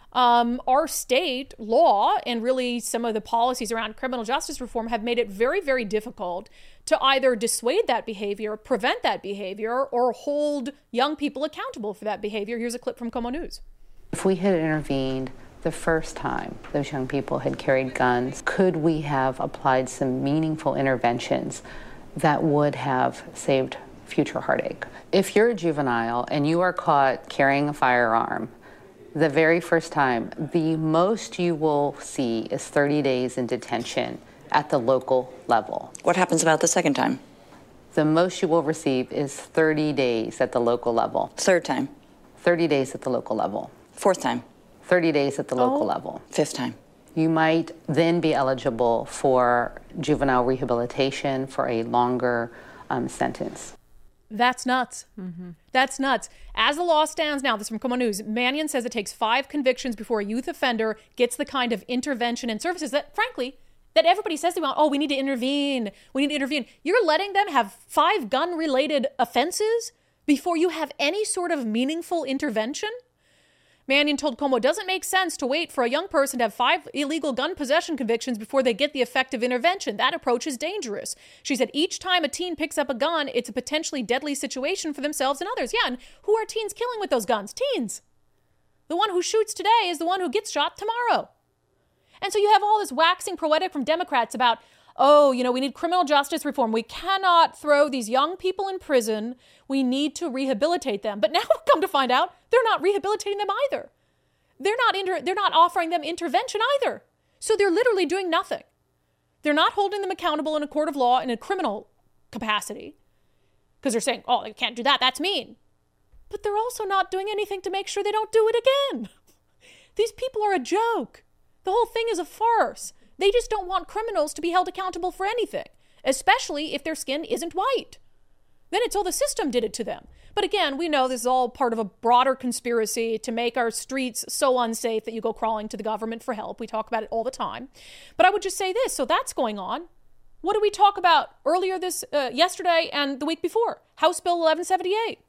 our state law and really some of the policies around criminal justice reform have made it very, very difficult to either dissuade that behavior, prevent that behavior, or hold young people accountable for that behavior. Here's a clip from KOMO News. If we had intervened the first time those young people had carried guns, could we have applied some meaningful interventions that would have saved future heartache? If you're a juvenile and you are caught carrying a firearm, the very first time, the most you will see is 30 days in detention at the local level. What happens about the second time? The most you will receive is 30 days at the local level. Third time? 30 days at the local level. Fourth time? 30 days at the local level. Fifth time? You might then be eligible for juvenile rehabilitation for a longer sentence. That's nuts. Mm-hmm. That's nuts. As the law stands now, this is from KOMO News, Mannion says it takes 5 convictions before a youth offender gets the kind of intervention and services that, frankly, that everybody says they want. Oh, we need to intervene. We need to intervene. You're letting them have 5 gun-related offenses before you have any sort of meaningful intervention? Mannion told KOMO it doesn't make sense to wait for a young person to have 5 illegal gun possession convictions before they get the effective intervention. That approach is dangerous. She said each time a teen picks up a gun, it's a potentially deadly situation for themselves and others. Yeah, and who are teens killing with those guns? Teens. The one who shoots today is the one who gets shot tomorrow. And so you have all this waxing poetic from Democrats about, oh, you know, we need criminal justice reform. We cannot throw these young people in prison. We need to rehabilitate them. But now we've come to find out they're not rehabilitating them either. They're not offering them intervention either. So they're literally doing nothing. They're not holding them accountable in a court of law in a criminal capacity because they're saying, oh, they can't do that. That's mean. But they're also not doing anything to make sure they don't do it again. These people are a joke. The whole thing is a farce. They just don't want criminals to be held accountable for anything, especially if their skin isn't white. Then it's all the system did it to them. But again, we know this is all part of a broader conspiracy to make our streets so unsafe that you go crawling to the government for help. We talk about it all the time. But I would just say this. So that's going on. What did we talk about earlier yesterday and the week before? House Bill 1178.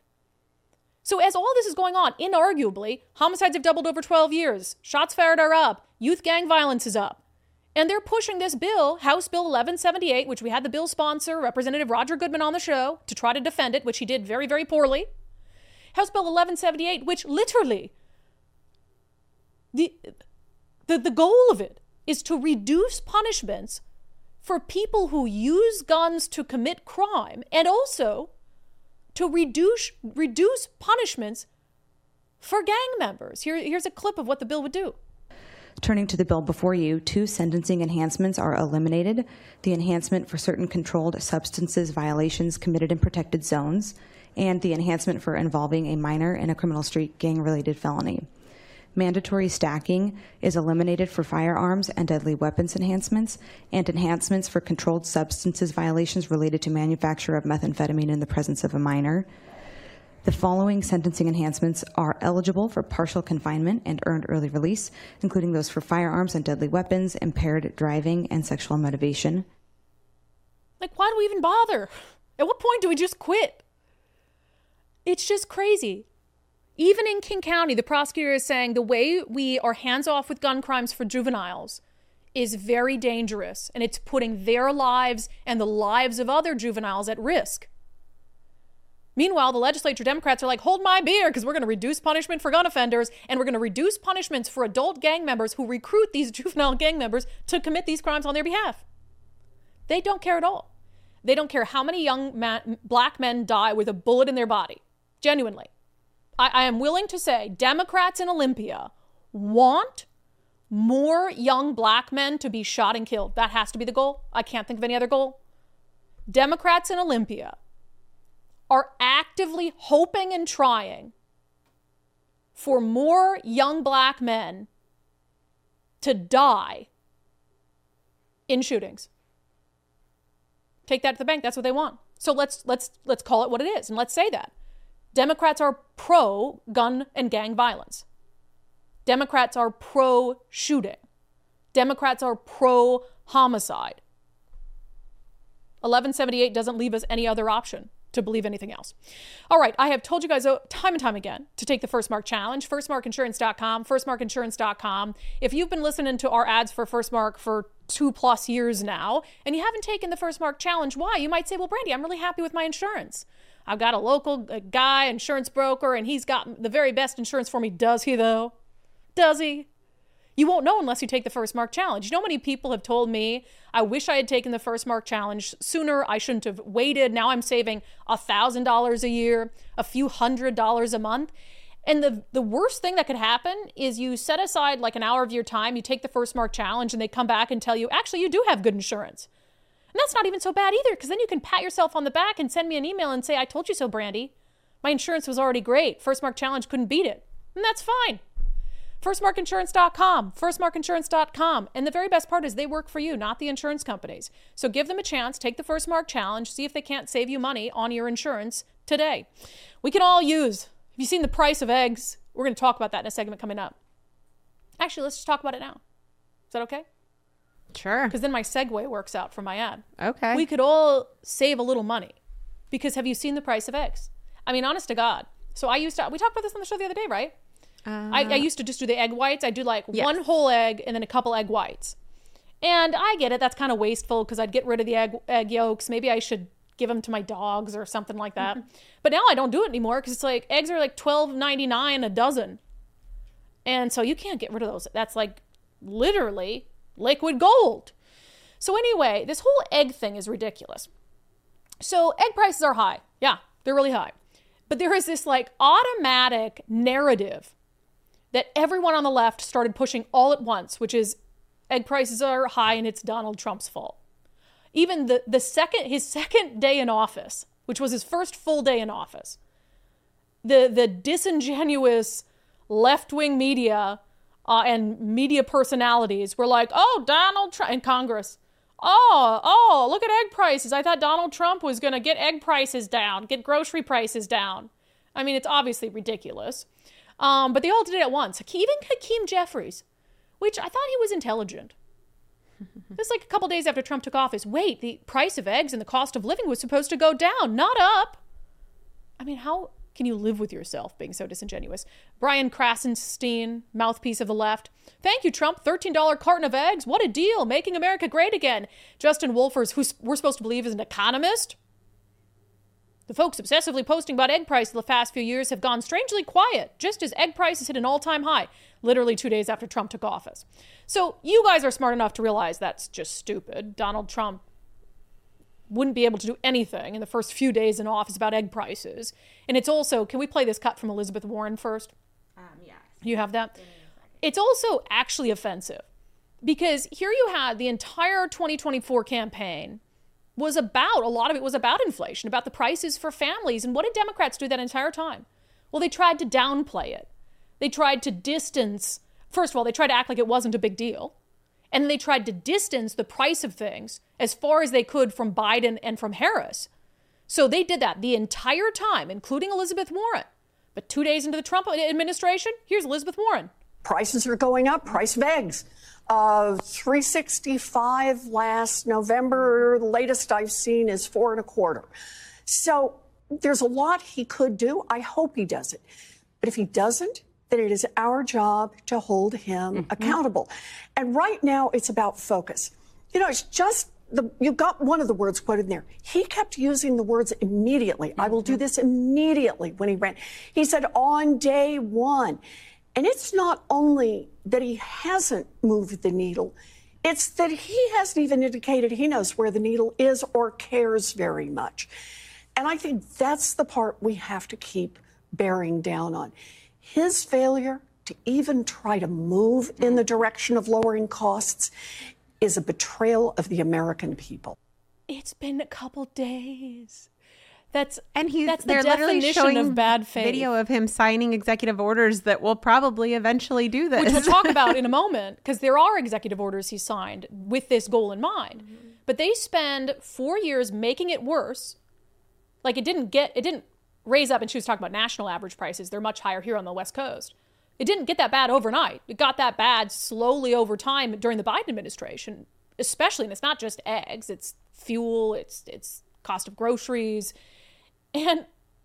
So as all this is going on, inarguably, homicides have doubled over 12 years. Shots fired are up. Youth gang violence is up. And they're pushing this bill, House Bill 1178, which we had the bill sponsor, Representative Roger Goodman, on the show to try to defend it, which he did very, very poorly. House Bill 1178, which literally, the goal of it is to reduce punishments for people who use guns to commit crime, and also to reduce punishments for gang members. Here's a clip of what the bill would do. Turning to the bill before you, 2 sentencing enhancements are eliminated. The enhancement for certain controlled substances violations committed in protected zones, and the enhancement for involving a minor in a criminal street gang-related felony. Mandatory stacking is eliminated for firearms and deadly weapons enhancements, and enhancements for controlled substances violations related to manufacture of methamphetamine in the presence of a minor. The following sentencing enhancements are eligible for partial confinement and earned early release, including those for firearms and deadly weapons, impaired driving, and sexual motivation. Like, why do we even bother? At what point do we just quit? It's just crazy. Even in King County, the prosecutor is saying the way we are hands off with gun crimes for juveniles is very dangerous, and it's putting their lives and the lives of other juveniles at risk. Meanwhile, the legislature Democrats are like, hold my beer, because we're going to reduce punishment for gun offenders, and we're going to reduce punishments for adult gang members who recruit these juvenile gang members to commit these crimes on their behalf. They don't care at all. They don't care how many young black men die with a bullet in their body. Genuinely. I am willing to say Democrats in Olympia want more young black men to be shot and killed. That has to be the goal. I can't think of any other goal. Democrats in Olympia are actively hoping and trying for more young black men to die in shootings. Take that to the bank. That's what they want. So let's call it what it is, and let's say that. Democrats are pro-gun and gang violence. Democrats are pro-shooting. Democrats are pro-homicide. 1178 doesn't leave us any other option. to believe anything else. All right, I have told you guys time and time again to take the First Mark Challenge, firstmarkinsurance.com, firstmarkinsurance.com. If you've been listening to our ads for First Mark for 2+ years now, and you haven't taken the First Mark Challenge, why? You might say, well, Brandy, I'm really happy with my insurance. I've got a local guy, insurance broker, and he's got the very best insurance for me. Does he, though? Does he? You won't know unless you take the First Mark Challenge. You know how many people have told me, I wish I had taken the First Mark Challenge sooner. I shouldn't have waited. Now I'm saving $1,000 a year, a few $100s a month. And the worst thing that could happen is you set aside like an hour of your time, you take the First Mark Challenge, and they come back and tell you, actually, you do have good insurance. And that's not even so bad either, because then you can pat yourself on the back and send me an email and say, I told you so, Brandy. My insurance was already great. First Mark Challenge couldn't beat it. And that's fine. Firstmarkinsurance.com, firstmarkinsurance.com. And the very best part is they work for you, not the insurance companies. So give them a chance, take the First Mark Challenge, see if they can't save you money on your insurance today. We can all use, have you seen the price of eggs? We're going to talk about that in a segment coming up. Actually, let's just talk about it now. Is that okay? Sure. Because then my segue works out for my ad. Okay. We could all save a little money. Because have you seen the price of eggs? I mean, honest to God. So we talked about this on the show the other day, right? I used to just do the egg whites. I do like one whole egg and then a couple egg whites. And I get it. That's kind of wasteful because I'd get rid of the egg yolks. Maybe I should give them to my dogs or something like that. But now I don't do it anymore because it's like eggs are like $12.99 a dozen. And so you can't get rid of those. That's like literally liquid gold. So anyway, this whole egg thing is ridiculous. So egg prices are high. Yeah, they're really high. But there is this like automatic narrative that everyone on the left started pushing all at once, which is egg prices are high and it's Donald Trump's fault. Even his second day in office, which was his first full day in office, the disingenuous left-wing media and media personalities were like, oh, Donald Trump, in Congress, oh, look at egg prices. I thought Donald Trump was going to get egg prices down, get grocery prices down. I mean, it's obviously ridiculous. But they all did it at once. Even Hakeem Jeffries, which I thought he was intelligent. Just like a couple days after Trump took office. Wait, the price of eggs and the cost of living was supposed to go down, not up. I mean, how can you live with yourself being so disingenuous? Brian Krasenstein, mouthpiece of the left. Thank you, Trump. $13 carton of eggs. What a deal. Making America great again. Justin Wolfers, who we're supposed to believe is an economist. The folks obsessively posting about egg prices the past few years have gone strangely quiet, just as egg prices hit an all-time high, literally 2 days after Trump took office. So you guys are smart enough to realize that's just stupid. Donald Trump wouldn't be able to do anything in the first few days in office about egg prices. And it's also, can we play this cut from Elizabeth Warren first? Yes. You have that? It's also actually offensive because here you had the entire 2024 campaign a lot of it was about inflation, about the prices for families. And what did Democrats do that entire time? Well, they tried to downplay it. They tried to distance, first of all, they tried to act like it wasn't a big deal. And then they tried to distance the price of things as far as they could from Biden and from Harris. So they did that the entire time, including Elizabeth Warren. But 2 days into the Trump administration, here's Elizabeth Warren. Prices are going up, price of eggs. $3.65 last November. The latest I've seen is $4.25. So there's a lot he could do. I hope he does it. But if he doesn't, then it is our job to hold him accountable. And right now it's about focus. You know, it's just you got one of the words quoted in there. He kept using the words immediately. I will do this immediately when he ran. He said on day one. And it's not only that he hasn't moved the needle, it's that he hasn't even indicated he knows where the needle is or cares very much. And I think that's the part we have to keep bearing down on. His failure to even try to move in the direction of lowering costs is a betrayal of the American people. It's been a couple days. That's they're the literally definition showing of bad faith. Video of him signing executive orders that will probably eventually do this. Which we'll talk about in a moment, because there are executive orders he signed with this goal in mind. But they spend 4 years making it worse. Like it didn't raise up, and she was talking about national average prices. They're much higher here on the West Coast. It didn't get that bad overnight. It got that bad slowly over time during the Biden administration, especially, and it's not just eggs, it's fuel, it's cost of groceries. And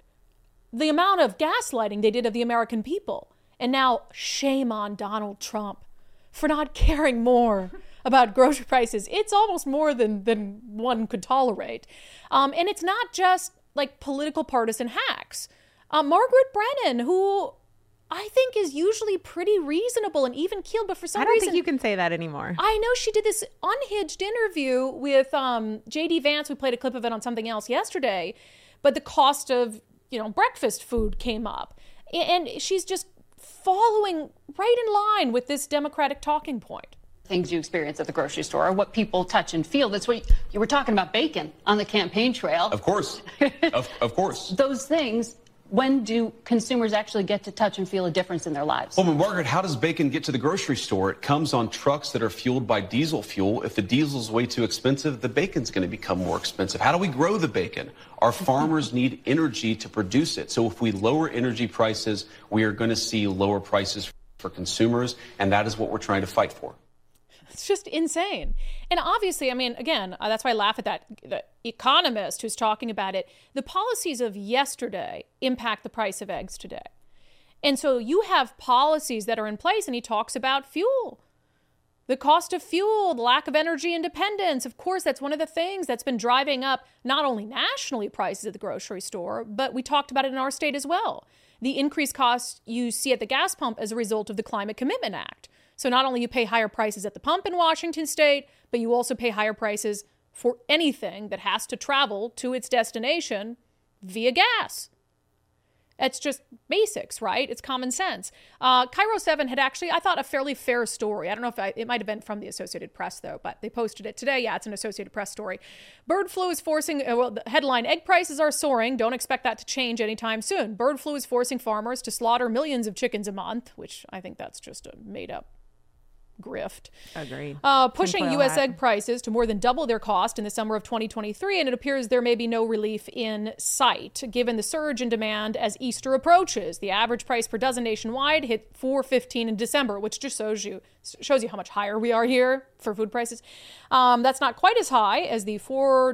the amount of gaslighting they did of the American people. And now shame on Donald Trump for not caring more about grocery prices. It's almost more than one could tolerate. And it's not just like political partisan hacks. Margaret Brennan, who I think is usually pretty reasonable and even keeled, but for some reason... I don't think you can say that anymore. I know she did this unhinged interview with J.D. Vance. We played a clip of it on something else yesterday. But the cost of, breakfast food came up. And she's just following right in line with this Democratic talking point. Things you experience at the grocery store, what people touch and feel. That's what you were talking about, bacon on the campaign trail. Of course. of course. Those things, when do consumers actually get to touch and feel a difference in their lives? Well, Margaret, how does bacon get to the grocery store? It comes on trucks that are fueled by diesel fuel. If the diesel's way too expensive, the bacon's going to become more expensive. How do we grow the bacon? Our farmers need energy to produce it. So if we lower energy prices, we are going to see lower prices for consumers, and that is what we're trying to fight for. It's just insane. And obviously, again, that's why I laugh at that. The economist who's talking about it, the policies of yesterday impact the price of eggs today. And so you have policies that are in place, and he talks about fuel. The cost of fuel, the lack of energy independence. Of course, that's one of the things that's been driving up not only nationally prices at the grocery store, but we talked about it in our state as well. The increased costs you see at the gas pump as a result of the Climate Commitment Act. So not only you pay higher prices at the pump in Washington state, but you also pay higher prices for anything that has to travel to its destination via gas. It's just basics, right? It's common sense. Cairo 7 had actually, I thought, a fairly fair story. I don't know if it might have been from the Associated Press, though, but they posted it today. Yeah, it's an Associated Press story. Bird flu is forcing, the headline, egg prices are soaring. Don't expect that to change anytime soon. Bird flu is forcing farmers to slaughter millions of chickens a month, which I think that's just a made-up grift. Agreed. Pushing U.S. egg prices to more than double their cost in the summer of 2023, and it appears there may be no relief in sight, given the surge in demand as Easter approaches. The average price per dozen nationwide hit $4.15 in December, which just shows you how much higher we are here for food prices. That's not quite as high as the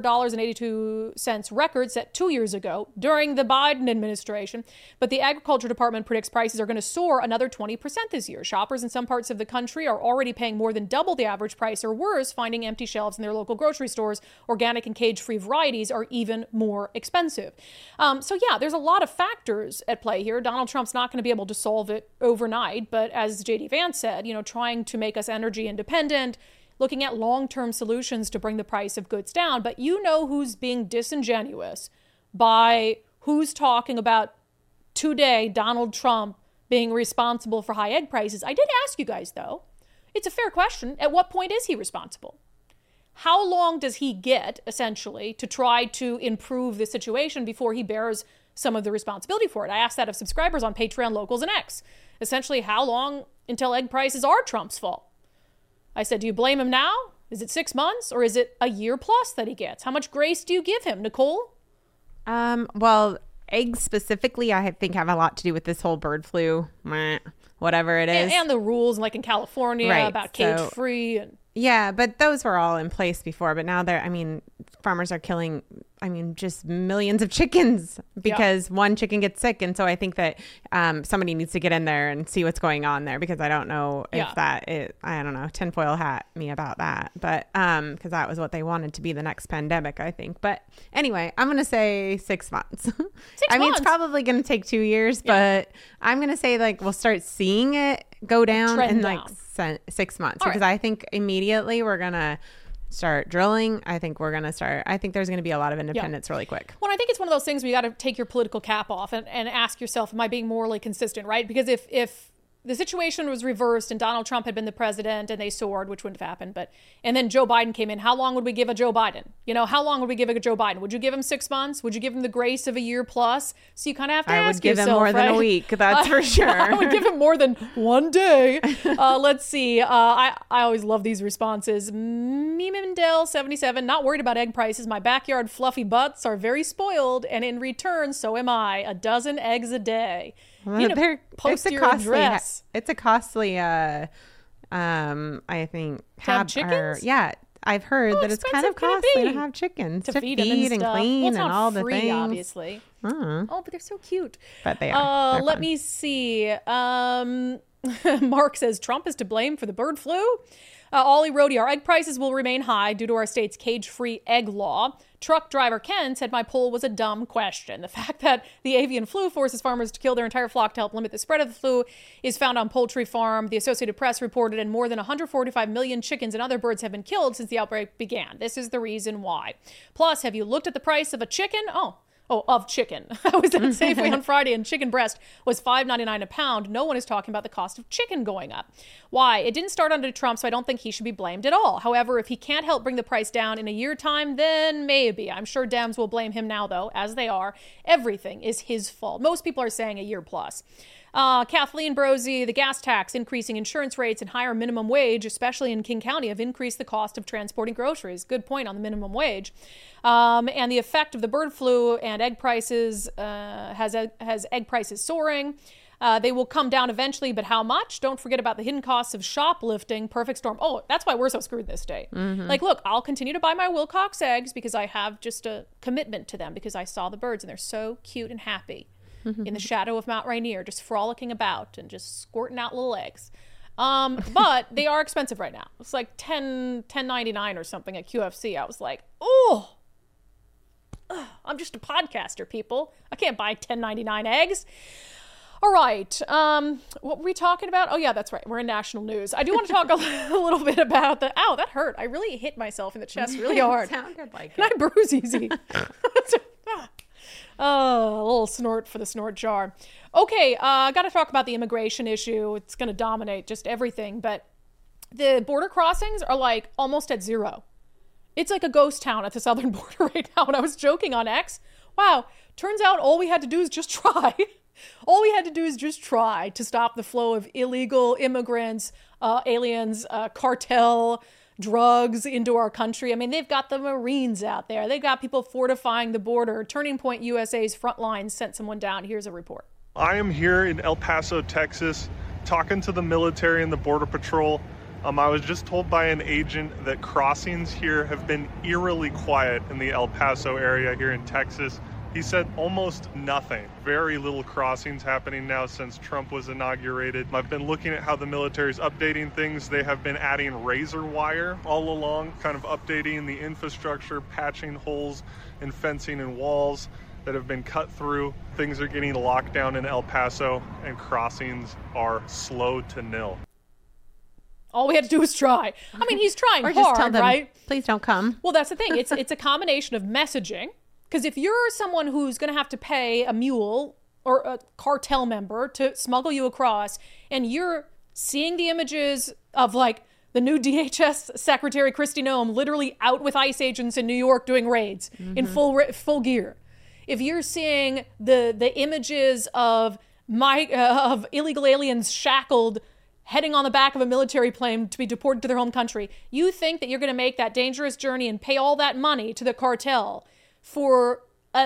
$4.82 record set 2 years ago during the Biden administration, but the Agriculture Department predicts prices are going to soar another 20% this year. Shoppers in some parts of the country are already paying more than double the average price, or worse, finding empty shelves in their local grocery stores. Organic and cage-free varieties are even more expensive. So yeah, there's a lot of factors at play here. Donald Trump's not going to be able to solve it overnight, but as J.D. Vance said, trying to make us energy independent, looking at long-term solutions to bring the price of goods down. But who's being disingenuous by who's talking about today Donald Trump being responsible for high egg prices. I did ask you guys, though. It's a fair question. At what point is he responsible? How long does he get, essentially, to try to improve the situation before he bears some of the responsibility for it? I asked that of subscribers on Patreon, Locals, and X. Essentially, how long until egg prices are Trump's fault? I said, do you blame him now? Is it 6 months, or is it a year plus that he gets? How much grace do you give him, Nicole? Well, eggs specifically, I think, have a lot to do with this whole bird flu, whatever it is. And the rules, like in California, right, about cage-free. Yeah, but those were all in place before. But now farmers are killing, just millions of chickens because one chicken gets sick. And so I think that somebody needs to get in there and see what's going on there, because I don't know if that is, I don't know, tinfoil hat me about that. But because that was what they wanted to be the next pandemic, I think. But anyway, I'm going to say 6 months. 6 months. It's probably going to take 2 years, but I'm going to say we'll start seeing it go down in 6 months, because I think immediately we're going to start drilling. I think there's going to be a lot of independence really quick. Well, I think it's one of those things where you got to take your political cap off and ask yourself, am I being morally consistent, right? Because if the situation was reversed and Donald Trump had been the president and they soared, which wouldn't have happened, and then Joe Biden came in, how long would we give a Joe Biden? How long would we give a Joe Biden? Would you give him 6 months? Would you give him the grace of a year plus? So you kind of have to ask yourself, I would give him more than a week, that's for sure. I would give him more than 1 day. Let's see. I always love these responses. Memendel 77, not worried about egg prices. My backyard fluffy butts are very spoiled, and in return, so am I. A dozen eggs a day. Post your address. It's a costly, I think, have chickens? I've heard that it's kind of costly to have chickens to feed and clean and all the things. Obviously. Oh, but they're so cute. But they are. Let me see. Mark says Trump is to blame for the bird flu. Ollie Rhodey, our egg prices will remain high due to our state's cage-free egg law. Truck driver Ken said my poll was a dumb question. The fact that the avian flu forces farmers to kill their entire flock to help limit the spread of the flu is found on poultry farm. The Associated Press reported, and more than 145 million chickens and other birds have been killed since the outbreak began. This is the reason why. Plus, have you looked at the price of a chicken? Of chicken. I was at Safeway on Friday and chicken breast was $5.99 a pound. No one is talking about the cost of chicken going up. Why? It didn't start under Trump, so I don't think he should be blamed at all. However, if he can't help bring the price down in a year time, then maybe. I'm sure Dems will blame him now, though, as they are. Everything is his fault. Most people are saying a year plus. Kathleen Brosey, the gas tax, increasing insurance rates, and higher minimum wage, especially in King County, have increased the cost of transporting groceries. Good point on the minimum wage. And the effect of the bird flu and egg prices has egg prices soaring. They will come down eventually, but how much? Don't forget about the hidden costs of shoplifting. Perfect storm. Oh, that's why we're so screwed this state. Like, look, I'll continue to buy my Wilcox eggs because I have just a commitment to them because I saw the birds and they're so cute and happy. In the shadow of Mount Rainier, just frolicking about and just squirting out little eggs. But they are expensive right now. It's like $10.99 or something at QFC. I was like, I'm just a podcaster, people. I can't buy $10.99 eggs. All right. What were we talking about? Oh, yeah, that's right. We're in national news. I do want to talk a little bit about the... Ow, that hurt. I really hit myself in the chest really hard. It sounded like it. And I bruise easy. Oh, a little snort for the snort jar. Okay, I got to talk about the immigration issue. It's going to dominate just everything. But the border crossings are like almost at zero. It's like a ghost town at the southern border right now. And I was joking on X. Wow, turns out all we had to do is just try. All we had to do is just try to stop the flow of illegal immigrants, aliens, cartel, drugs into our country. I mean, they've got the Marines out there. They've got people fortifying the border. Turning Point USA's front lines sent someone down. Here's a report. I am here in El Paso, Texas, talking to the military and the Border Patrol. I was just told by an agent that crossings here have been eerily quiet in the El Paso area here in Texas. He said almost nothing. Very little crossings happening now since Trump was inaugurated. I've been looking at how the military is updating things. They have been adding razor wire all along, kind of updating the infrastructure, patching holes in fencing and walls that have been cut through. Things are getting locked down in El Paso, and crossings are slow to nil. All we had to do was try. I mean, he's trying or just hard, tell them, right? Please don't come. Well, that's the thing. It's a combination of messaging. Because if you're someone who's going to have to pay a mule or a cartel member to smuggle you across, and you're seeing the images of like the new DHS Secretary Kristi Noem literally out with ICE agents in New York doing raids in full gear. If you're seeing the images of illegal aliens shackled heading on the back of a military plane to be deported to their home country, you think that you're going to make that dangerous journey and pay all that money to the cartel for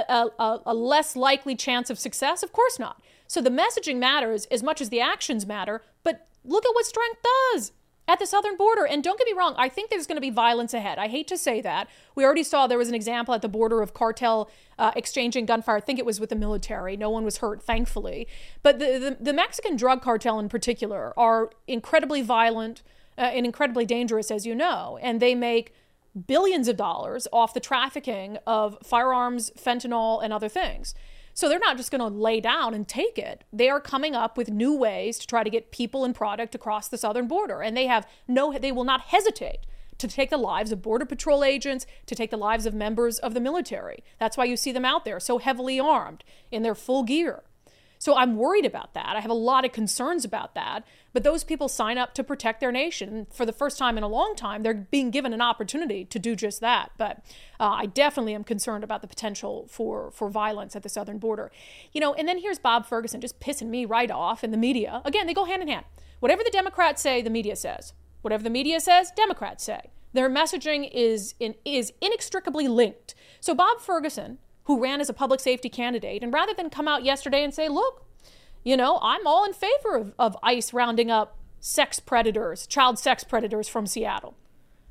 a less likely chance of success? Of course not. So the messaging matters as much as the actions matter, but look at what strength does at the southern border. And don't get me wrong, I think there's going to be violence ahead. I hate to say that. We already saw there was an example at the border of cartel exchanging gunfire. I think it was with the military. No one was hurt, thankfully. But the Mexican drug cartel in particular are incredibly violent and incredibly dangerous, as you know, and they make billions of dollars off the trafficking of firearms, fentanyl, and other things. So they're not just going to lay down and take it. They are coming up with new ways to try to get people and product across the southern border. And they will not hesitate to take the lives of Border Patrol agents, to take the lives of members of the military. That's why you see them out there so heavily armed in their full gear. So I'm worried about that. I have a lot of concerns about that. But those people sign up to protect their nation. For the first time in a long time, they're being given an opportunity to do just that. But I definitely am concerned about the potential for violence at the southern border. You know, and then here's Bob Ferguson just pissing me right off in the media. Again, they go hand in hand. Whatever the Democrats say, the media says. Whatever the media says, Democrats say. Their messaging is inextricably linked. So Bob Ferguson, who ran as a public safety candidate, and rather than come out yesterday and say, look, you know, I'm all in favor of ICE rounding up sex predators, child sex predators from Seattle.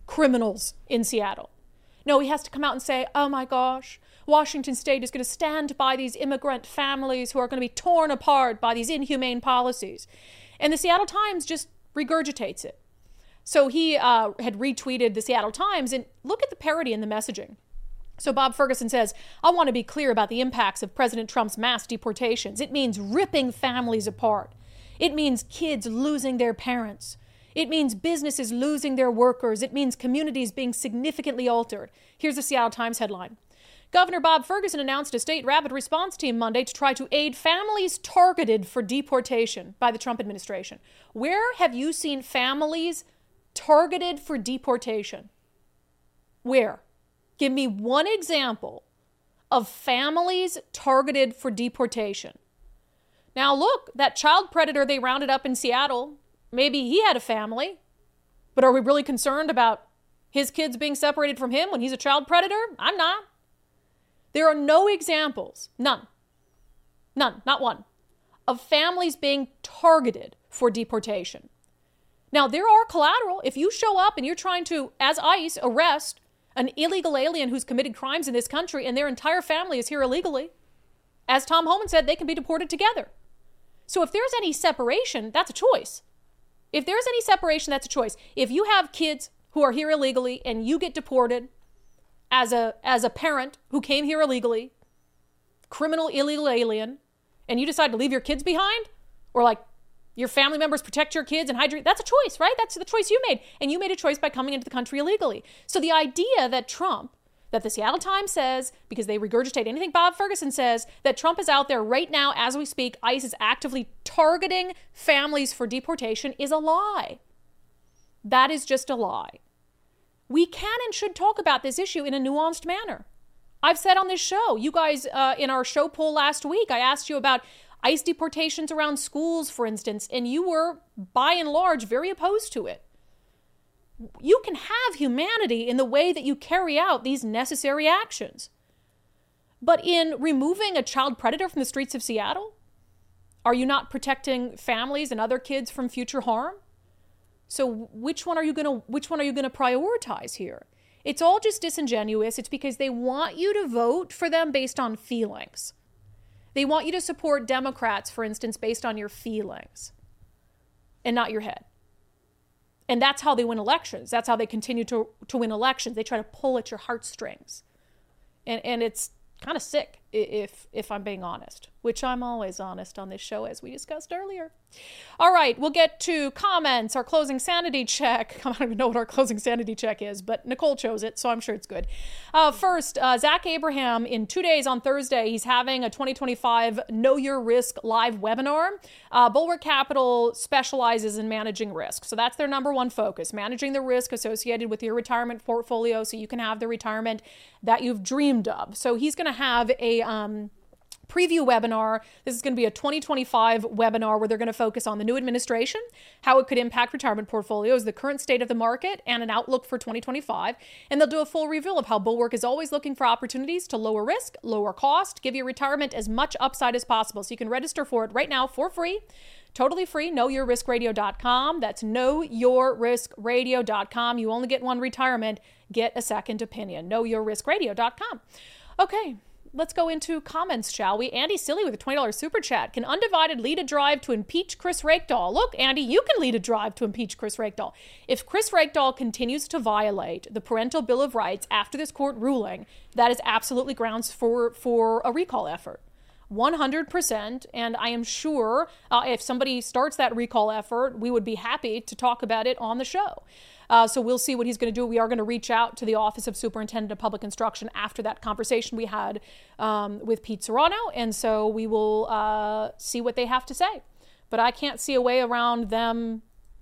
criminals in Seattle. No, he has to come out and say, oh my gosh, Washington State is going to stand by these immigrant families who are going to be torn apart by these inhumane policies. And the Seattle Times just regurgitates it. So he had retweeted the Seattle Times, and look at the parody in the messaging. So Bob Ferguson says, I want to be clear about the impacts of President Trump's mass deportations. It means ripping families apart. It means kids losing their parents. It means businesses losing their workers. It means communities being significantly altered. Here's the Seattle Times headline. Governor Bob Ferguson announced a state rapid response team Monday to try to aid families targeted for deportation by the Trump administration. Where have you seen families targeted for deportation? Where? Give me one example of families targeted for deportation. Now look, that child predator they rounded up in Seattle, maybe he had a family, but are we really concerned about his kids being separated from him when he's a child predator? I'm not. There are no examples, none, not one, of families being targeted for deportation. Now, there are collateral. If you show up and you're trying to, as ICE, arrest an illegal alien who's committed crimes in this country and their entire family is here illegally, as Tom Homan said, they can be deported together. So if there's any separation, that's a choice. If there's any separation, that's a choice. If you have kids who are here illegally and you get deported as a parent who came here illegally, criminal illegal alien, and you decide to leave your kids behind, or like your family members protect your kids and hide your, that's a choice, right? That's the choice you made. And you made a choice by coming into the country illegally. So the idea that that the Seattle Times says, because they regurgitate anything Bob Ferguson says, that Trump is out there right now as we speak, ICE is actively targeting families for deportation, is a lie. That is just a lie. We can and should talk about this issue in a nuanced manner. I've said on this show, you guys, in our show poll last week, I asked you about ICE deportations around schools, for instance, and you were, by and large, very opposed to it. You can have humanity in the way that you carry out these necessary actions. But in removing a child predator from the streets of Seattle, are you not protecting families and other kids from future harm? So which one are you going to prioritize here? It's all just disingenuous. It's because they want you to vote for them based on feelings. They want you to support Democrats, for instance, based on your feelings and not your head. And that's how they win elections. That's how they continue to win elections. They try to pull at your heartstrings. And it's kind of sick, if I'm being honest, which I'm always honest on this show, as we discussed earlier. All right, we'll get to comments, our closing sanity check. I don't even know what our closing sanity check is, but Nicole chose it, so I'm sure it's good. First, Zach Abraham, in 2 days on Thursday, he's having a 2025 Know Your Risk live webinar. Bulwark Capital specializes in managing risk. So that's their number one focus, managing the risk associated with your retirement portfolio so you can have the retirement that you've dreamed of. So he's going to have a preview webinar. This is going to be a 2025 webinar where they're going to focus on the new administration, how it could impact retirement portfolios, the current state of the market, and an outlook for 2025. And they'll do a full reveal of how Bulwark is always looking for opportunities to lower risk, lower cost, give your retirement as much upside as possible. So you can register for it right now for free. Totally free, knowyourriskradio.com. That's knowyourriskradio.com. You only get one retirement. Get a second opinion. knowyourriskradio.com. Okay, let's go into comments, shall we? Andy Silly with a $20 super chat. Can Undivided lead a drive to impeach Chris Rakedahl? Look, Andy, you can lead a drive to impeach Chris Rakedahl. If Chris Rakedahl continues to violate the Parental Bill of Rights after this court ruling, that is absolutely grounds for a recall effort. 100%. And I am sure if somebody starts that recall effort, we would be happy to talk about it on the show. So we'll see what he's going to do. We are going to reach out to the Office of Superintendent of Public Instruction after that conversation we had with Pete Serrano. And so we will see what they have to say. But I can't see a way around them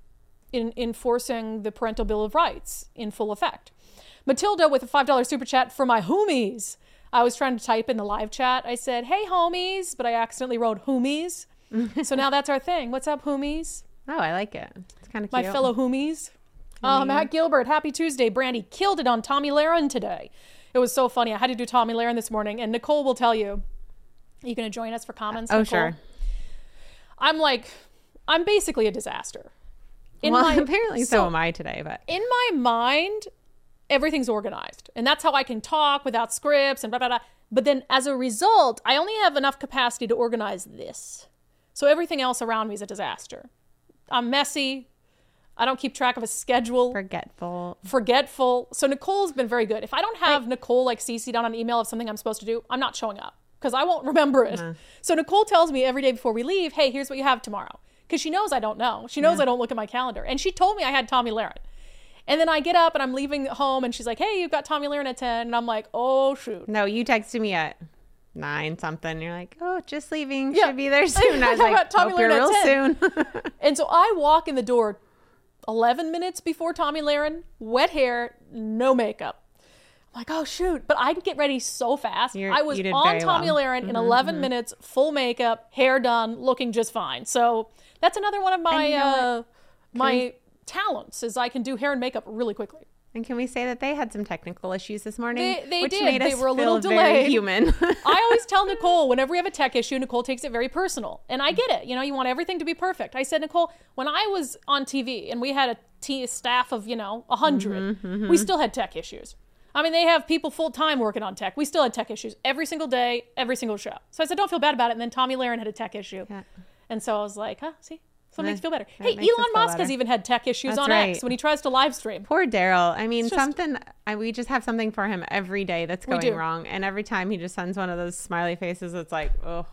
enforcing the Parental Bill of Rights in full effect. Matilda with a $5 super chat for my homies. I was trying to type in the live chat. I said, hey, homies, but I accidentally wrote homies. So now that's our thing. What's up, homies? Oh, I like it. It's kind of cute. My fellow homies. Matt Gilbert, happy Tuesday. Brandy killed it on Tomi Lahren today. It was so funny. I had to do Tomi Lahren this morning, and Nicole will tell you. Are you going to join us for comments, Oh, Nicole? sure. I'm basically a disaster. Apparently so am I today. But in my mind, everything's organized. And that's how I can talk without scripts and blah, blah, blah. But then as a result, I only have enough capacity to organize this. So everything else around me is a disaster. I'm messy. I don't keep track of a schedule. Forgetful. So Nicole's been very good. If I don't have Nicole like CC'd on an email of something I'm supposed to do, I'm not showing up because I won't remember it. So Nicole tells me every day before we leave, hey, here's what you have tomorrow. Because she knows I don't know. She knows I don't look at my calendar. And she told me I had Tomi Lahren. And then I get up and I'm leaving home and she's like, hey, you've got Tomi Lahren at 10. And I'm like, oh, shoot. No, you texted me at 9 something. You're like, oh, just leaving. Should be there soon. I was like, hope you're real soon. And so I walk in the door 11 minutes before Tomi Lahren, wet hair, no makeup. I'm like, oh, shoot. But I can get ready so fast. I was on Tomi Lahren in 11 minutes, full makeup, hair done, looking just fine. So that's another one of my my talents is I can do hair and makeup really quickly. And can we say that they had some technical issues this morning? They did. Made us they were a little very delayed. Human. I always tell Nicole, whenever we have a tech issue, Nicole takes it very personal. And I get it. You know, you want everything to be perfect. I said, Nicole, when I was on TV and we had a staff of, 100, we still had tech issues. I mean, they have people full-time working on tech. We still had tech issues every single day, every single show. So I said, don't feel bad about it. And then Tomi Lahren had a tech issue. Yeah. And so I was like, see? So it makes you feel better. Hey, Elon Musk has even had tech issues on X when he tries to live stream. Poor Daryl. I mean, we just have something for him every day that's going wrong. And every time he just sends one of those smiley faces, it's like, oh,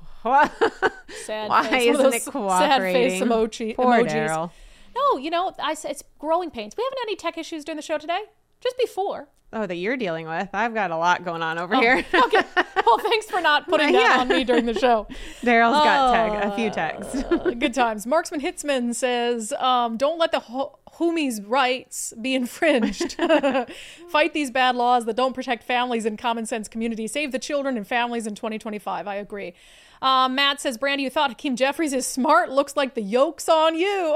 sad why face. isn't it cooperating? Sad face Poor emojis. Daryl. No, it's growing pains. We haven't had any tech issues during the show today. Just before. Oh, that you're dealing with. I've got a lot going on over here. Okay. Well, thanks for not putting that on me during the show. Daryl's got a few tags. Good times. Marksman Hitzman says, don't let the homies' rights be infringed. Fight these bad laws that don't protect families and common sense communities. Save the children and families in 2025. I agree. Matt says, Brandy, you thought Hakeem Jeffries is smart? Looks like the yoke's on you.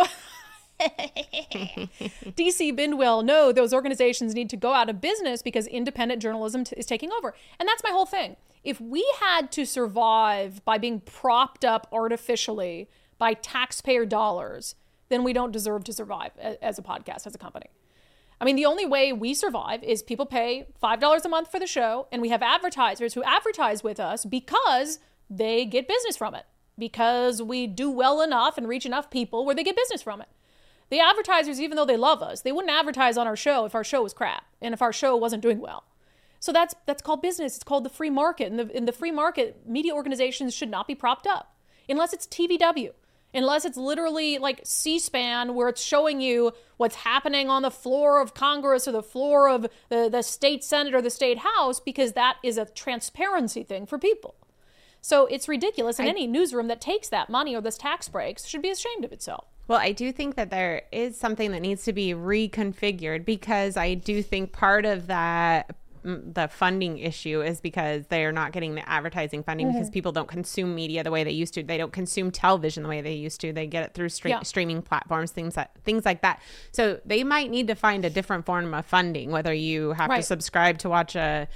DC Bindwell, no, those organizations need to go out of business because independent journalism is taking over. And that's my whole thing. If we had to survive by being propped up artificially by taxpayer dollars, then we don't deserve to survive as a podcast, as a company. I mean, the only way we survive is people pay $5 a month for the show, and we have advertisers who advertise with us because they get business from it, because we do well enough and reach enough people where they get business from it. The advertisers, even though they love us, they wouldn't advertise on our show if our show was crap and if our show wasn't doing well. So that's called business. It's called the free market. And in the free market, media organizations should not be propped up unless it's TVW, unless it's literally like C-SPAN where it's showing you what's happening on the floor of Congress or the floor of the state Senate or the state House, because that is a transparency thing for people. So it's ridiculous. And any newsroom that takes that money or those tax breaks should be ashamed of itself. Well, I do think that there is something that needs to be reconfigured, because I do think part of that, the funding issue, is because they are not getting the advertising funding because people don't consume media the way they used to. They don't consume television the way they used to. They get it through streaming platforms, things like that. So they might need to find a different form of funding, whether you have to subscribe to watch a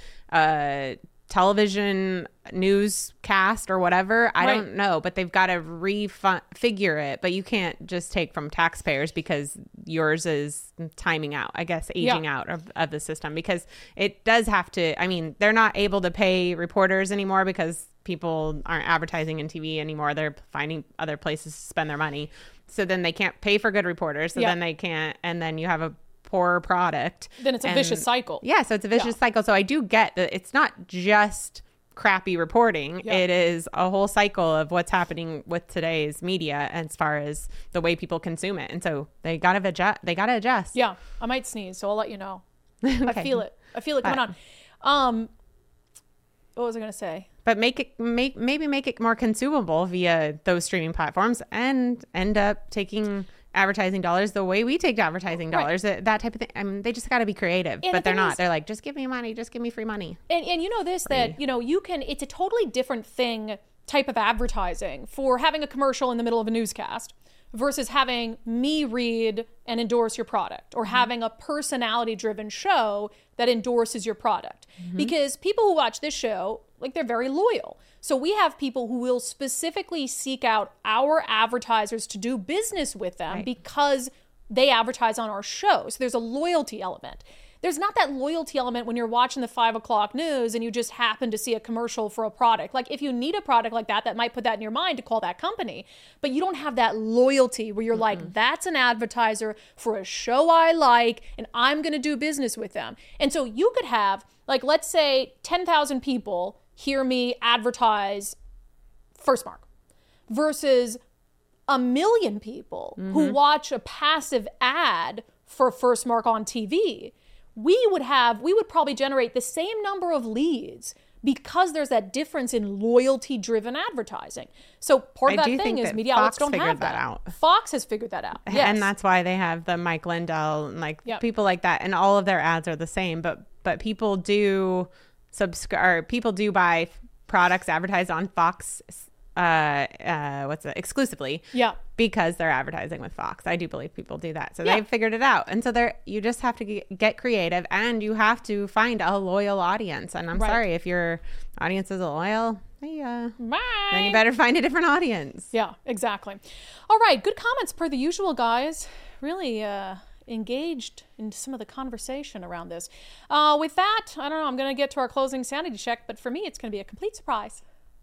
television newscast or whatever. I don't know, but they've got to refigure it. But you can't just take from taxpayers because yours is timing out, I guess, aging out of the system, because it does have to. I mean, they're not able to pay reporters anymore because people aren't advertising in TV anymore. They're finding other places to spend their money. So then they can't pay for good reporters. So then they can't. And then you have a poor product. Then it's a vicious cycle. Yeah, so it's a vicious cycle. So I do get that it's not just crappy reporting. It is a whole cycle of what's happening with today's media as far as the way people consume it. And so they got to adjust. Yeah, I might sneeze, so I'll let you know. Okay. I feel it coming on. What was I going to say? But maybe make it more consumable via those streaming platforms and end up taking advertising dollars the way we take advertising dollars, that type of thing. I mean, they just got to be creative, but they're not. They're like, just give me money, just give me free money. And you know this, that, you can, it's a totally different thing, type of advertising, for having a commercial in the middle of a newscast versus having me read and endorse your product, or having a personality driven show that endorses your product. Because people who watch this show, like, they're very loyal. So we have people who will specifically seek out our advertisers to do business with them because they advertise on our show. So there's a loyalty element. There's not that loyalty element when you're watching the 5 o'clock news and you just happen to see a commercial for a product. Like if you need a product like that, that might put that in your mind to call that company. But you don't have that loyalty where you're like, that's an advertiser for a show I like and I'm going to do business with them. And so you could have, like, let's say 10,000 people hear me advertise First Mark versus 1 million people who watch a passive ad for First Mark on TV. We would probably generate the same number of leads because there's that difference in loyalty-driven advertising. So part of that thing is media outlets don't have that. Out. Fox has figured that out. Yes. And that's why they have the Mike Lindell and people like that, and all of their ads are the same. But people do subscribe. People do buy products advertised on Fox. Exclusively. Yeah. Because they're advertising with Fox. I do believe people do that. So they've figured it out. And so you just have to get creative, and you have to find a loyal audience. And I'm sorry, if your audience isn't loyal, then you better find a different audience. Yeah, exactly. All right. Good comments per the usual, guys. Really engaged in some of the conversation around this. With that, I don't know. I'm going to get to our closing sanity check, but for me, it's going to be a complete surprise.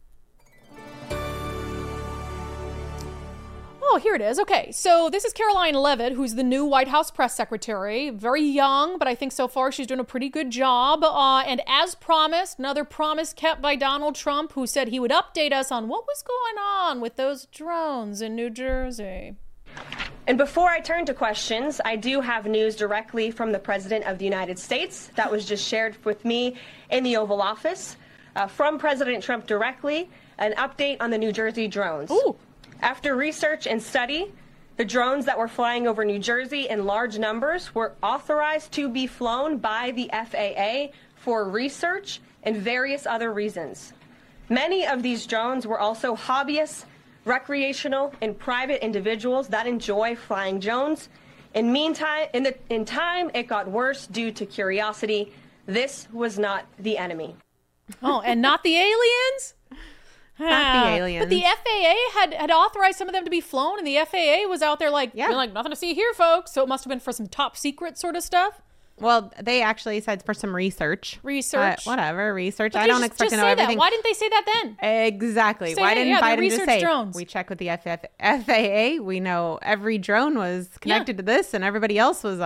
Oh, here it is. Okay, so this is Caroline Leavitt, who's the new White House press secretary. Very young, but I think so far she's doing a pretty good job. And as promised, another promise kept by Donald Trump, who said he would update us on what was going on with those drones in New Jersey. And before I turn to questions, I do have news directly from the President of the United States that was just shared with me in the Oval Office. From President Trump directly, an update on the New Jersey drones. Ooh. After research and study, the drones that were flying over New Jersey in large numbers were authorized to be flown by the FAA for research and various other reasons. Many of these drones were also hobbyists, recreational, and private individuals that enjoy flying drones. In time, it got worse due to curiosity. This was not the enemy. Oh, and not the aliens? Not the aliens. But the FAA had authorized some of them to be flown, and the FAA was out there like, nothing to see here, folks. So it must have been for some top secret sort of stuff. Well, they actually said for some research. Whatever, research. But I don't expect to know everything. That. Why didn't they say that then? Exactly. Why didn't Biden just say, drones. We check with the FAA. We know every drone was connected to this, and everybody else was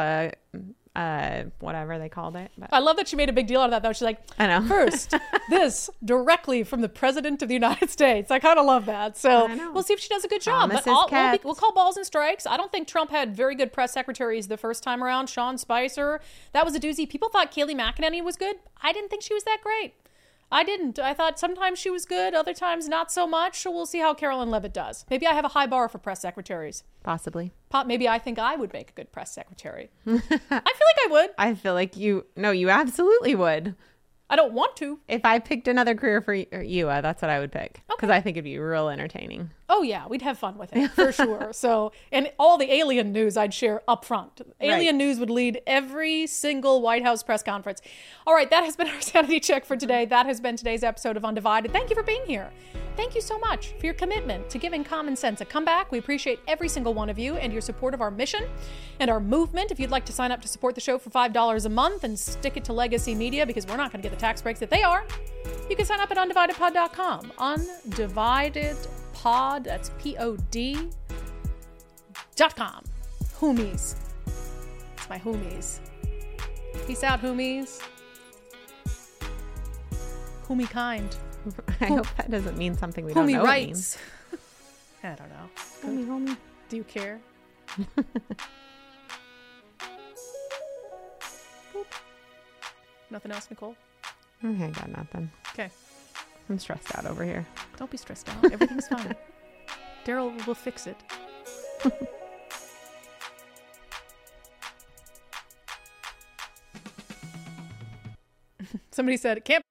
whatever they called it. But. I love that she made a big deal out of that, though. She's like, I know. First, this directly from the President of the United States. I kind of love that. So we'll see if she does a good job. But we'll call balls and strikes. I don't think Trump had very good press secretaries the first time around. Sean Spicer, that was a doozy. People thought Kayleigh McEnany was good. I didn't think she was that great. I didn't. I thought sometimes she was good, other times not so much. So we'll see how Caroline Leavitt does. Maybe I have a high bar for press secretaries. Possibly. Maybe I think I would make a good press secretary. I feel like I would. I feel like you absolutely would. I don't want to. If I picked another career for you, that's what I would pick. Because I think it'd be real entertaining. Oh, yeah. We'd have fun with it, for sure. So, and all the alien news I'd share up front. Alien news would lead every single White House press conference. All right. That has been our sanity check for today. That has been today's episode of Undivided. Thank you for being here. Thank you so much for your commitment to giving common sense a comeback. We appreciate every single one of you and your support of our mission and our movement. If you'd like to sign up to support the show for $5 a month and stick it to Legacy Media, because we're not going to get the tax breaks that they are, you can sign up at undividedpod.com. Undividedpod, that's POD.com. Hoomies. It's my hoomies. Peace out, hoomies. Hoomie kind. I hope that doesn't mean something we don't know it means. I don't know. Homie. Do you care? Nothing else, Nicole? Okay, I got nothing. Okay. I'm stressed out over here. Don't be stressed out. Everything's fine. Daryl will fix it. Somebody said, it can't.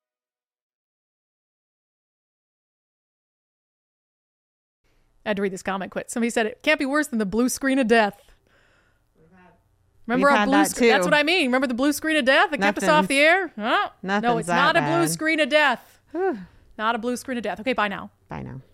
I had to read this comment quick. Somebody said it can't be worse than the blue screen of death. Remember our blue screen? That's what I mean. Remember the blue screen of death that kept us off the air? Oh, no, it's not a blue screen of death. Not a blue screen of death. Okay, bye now. Bye now.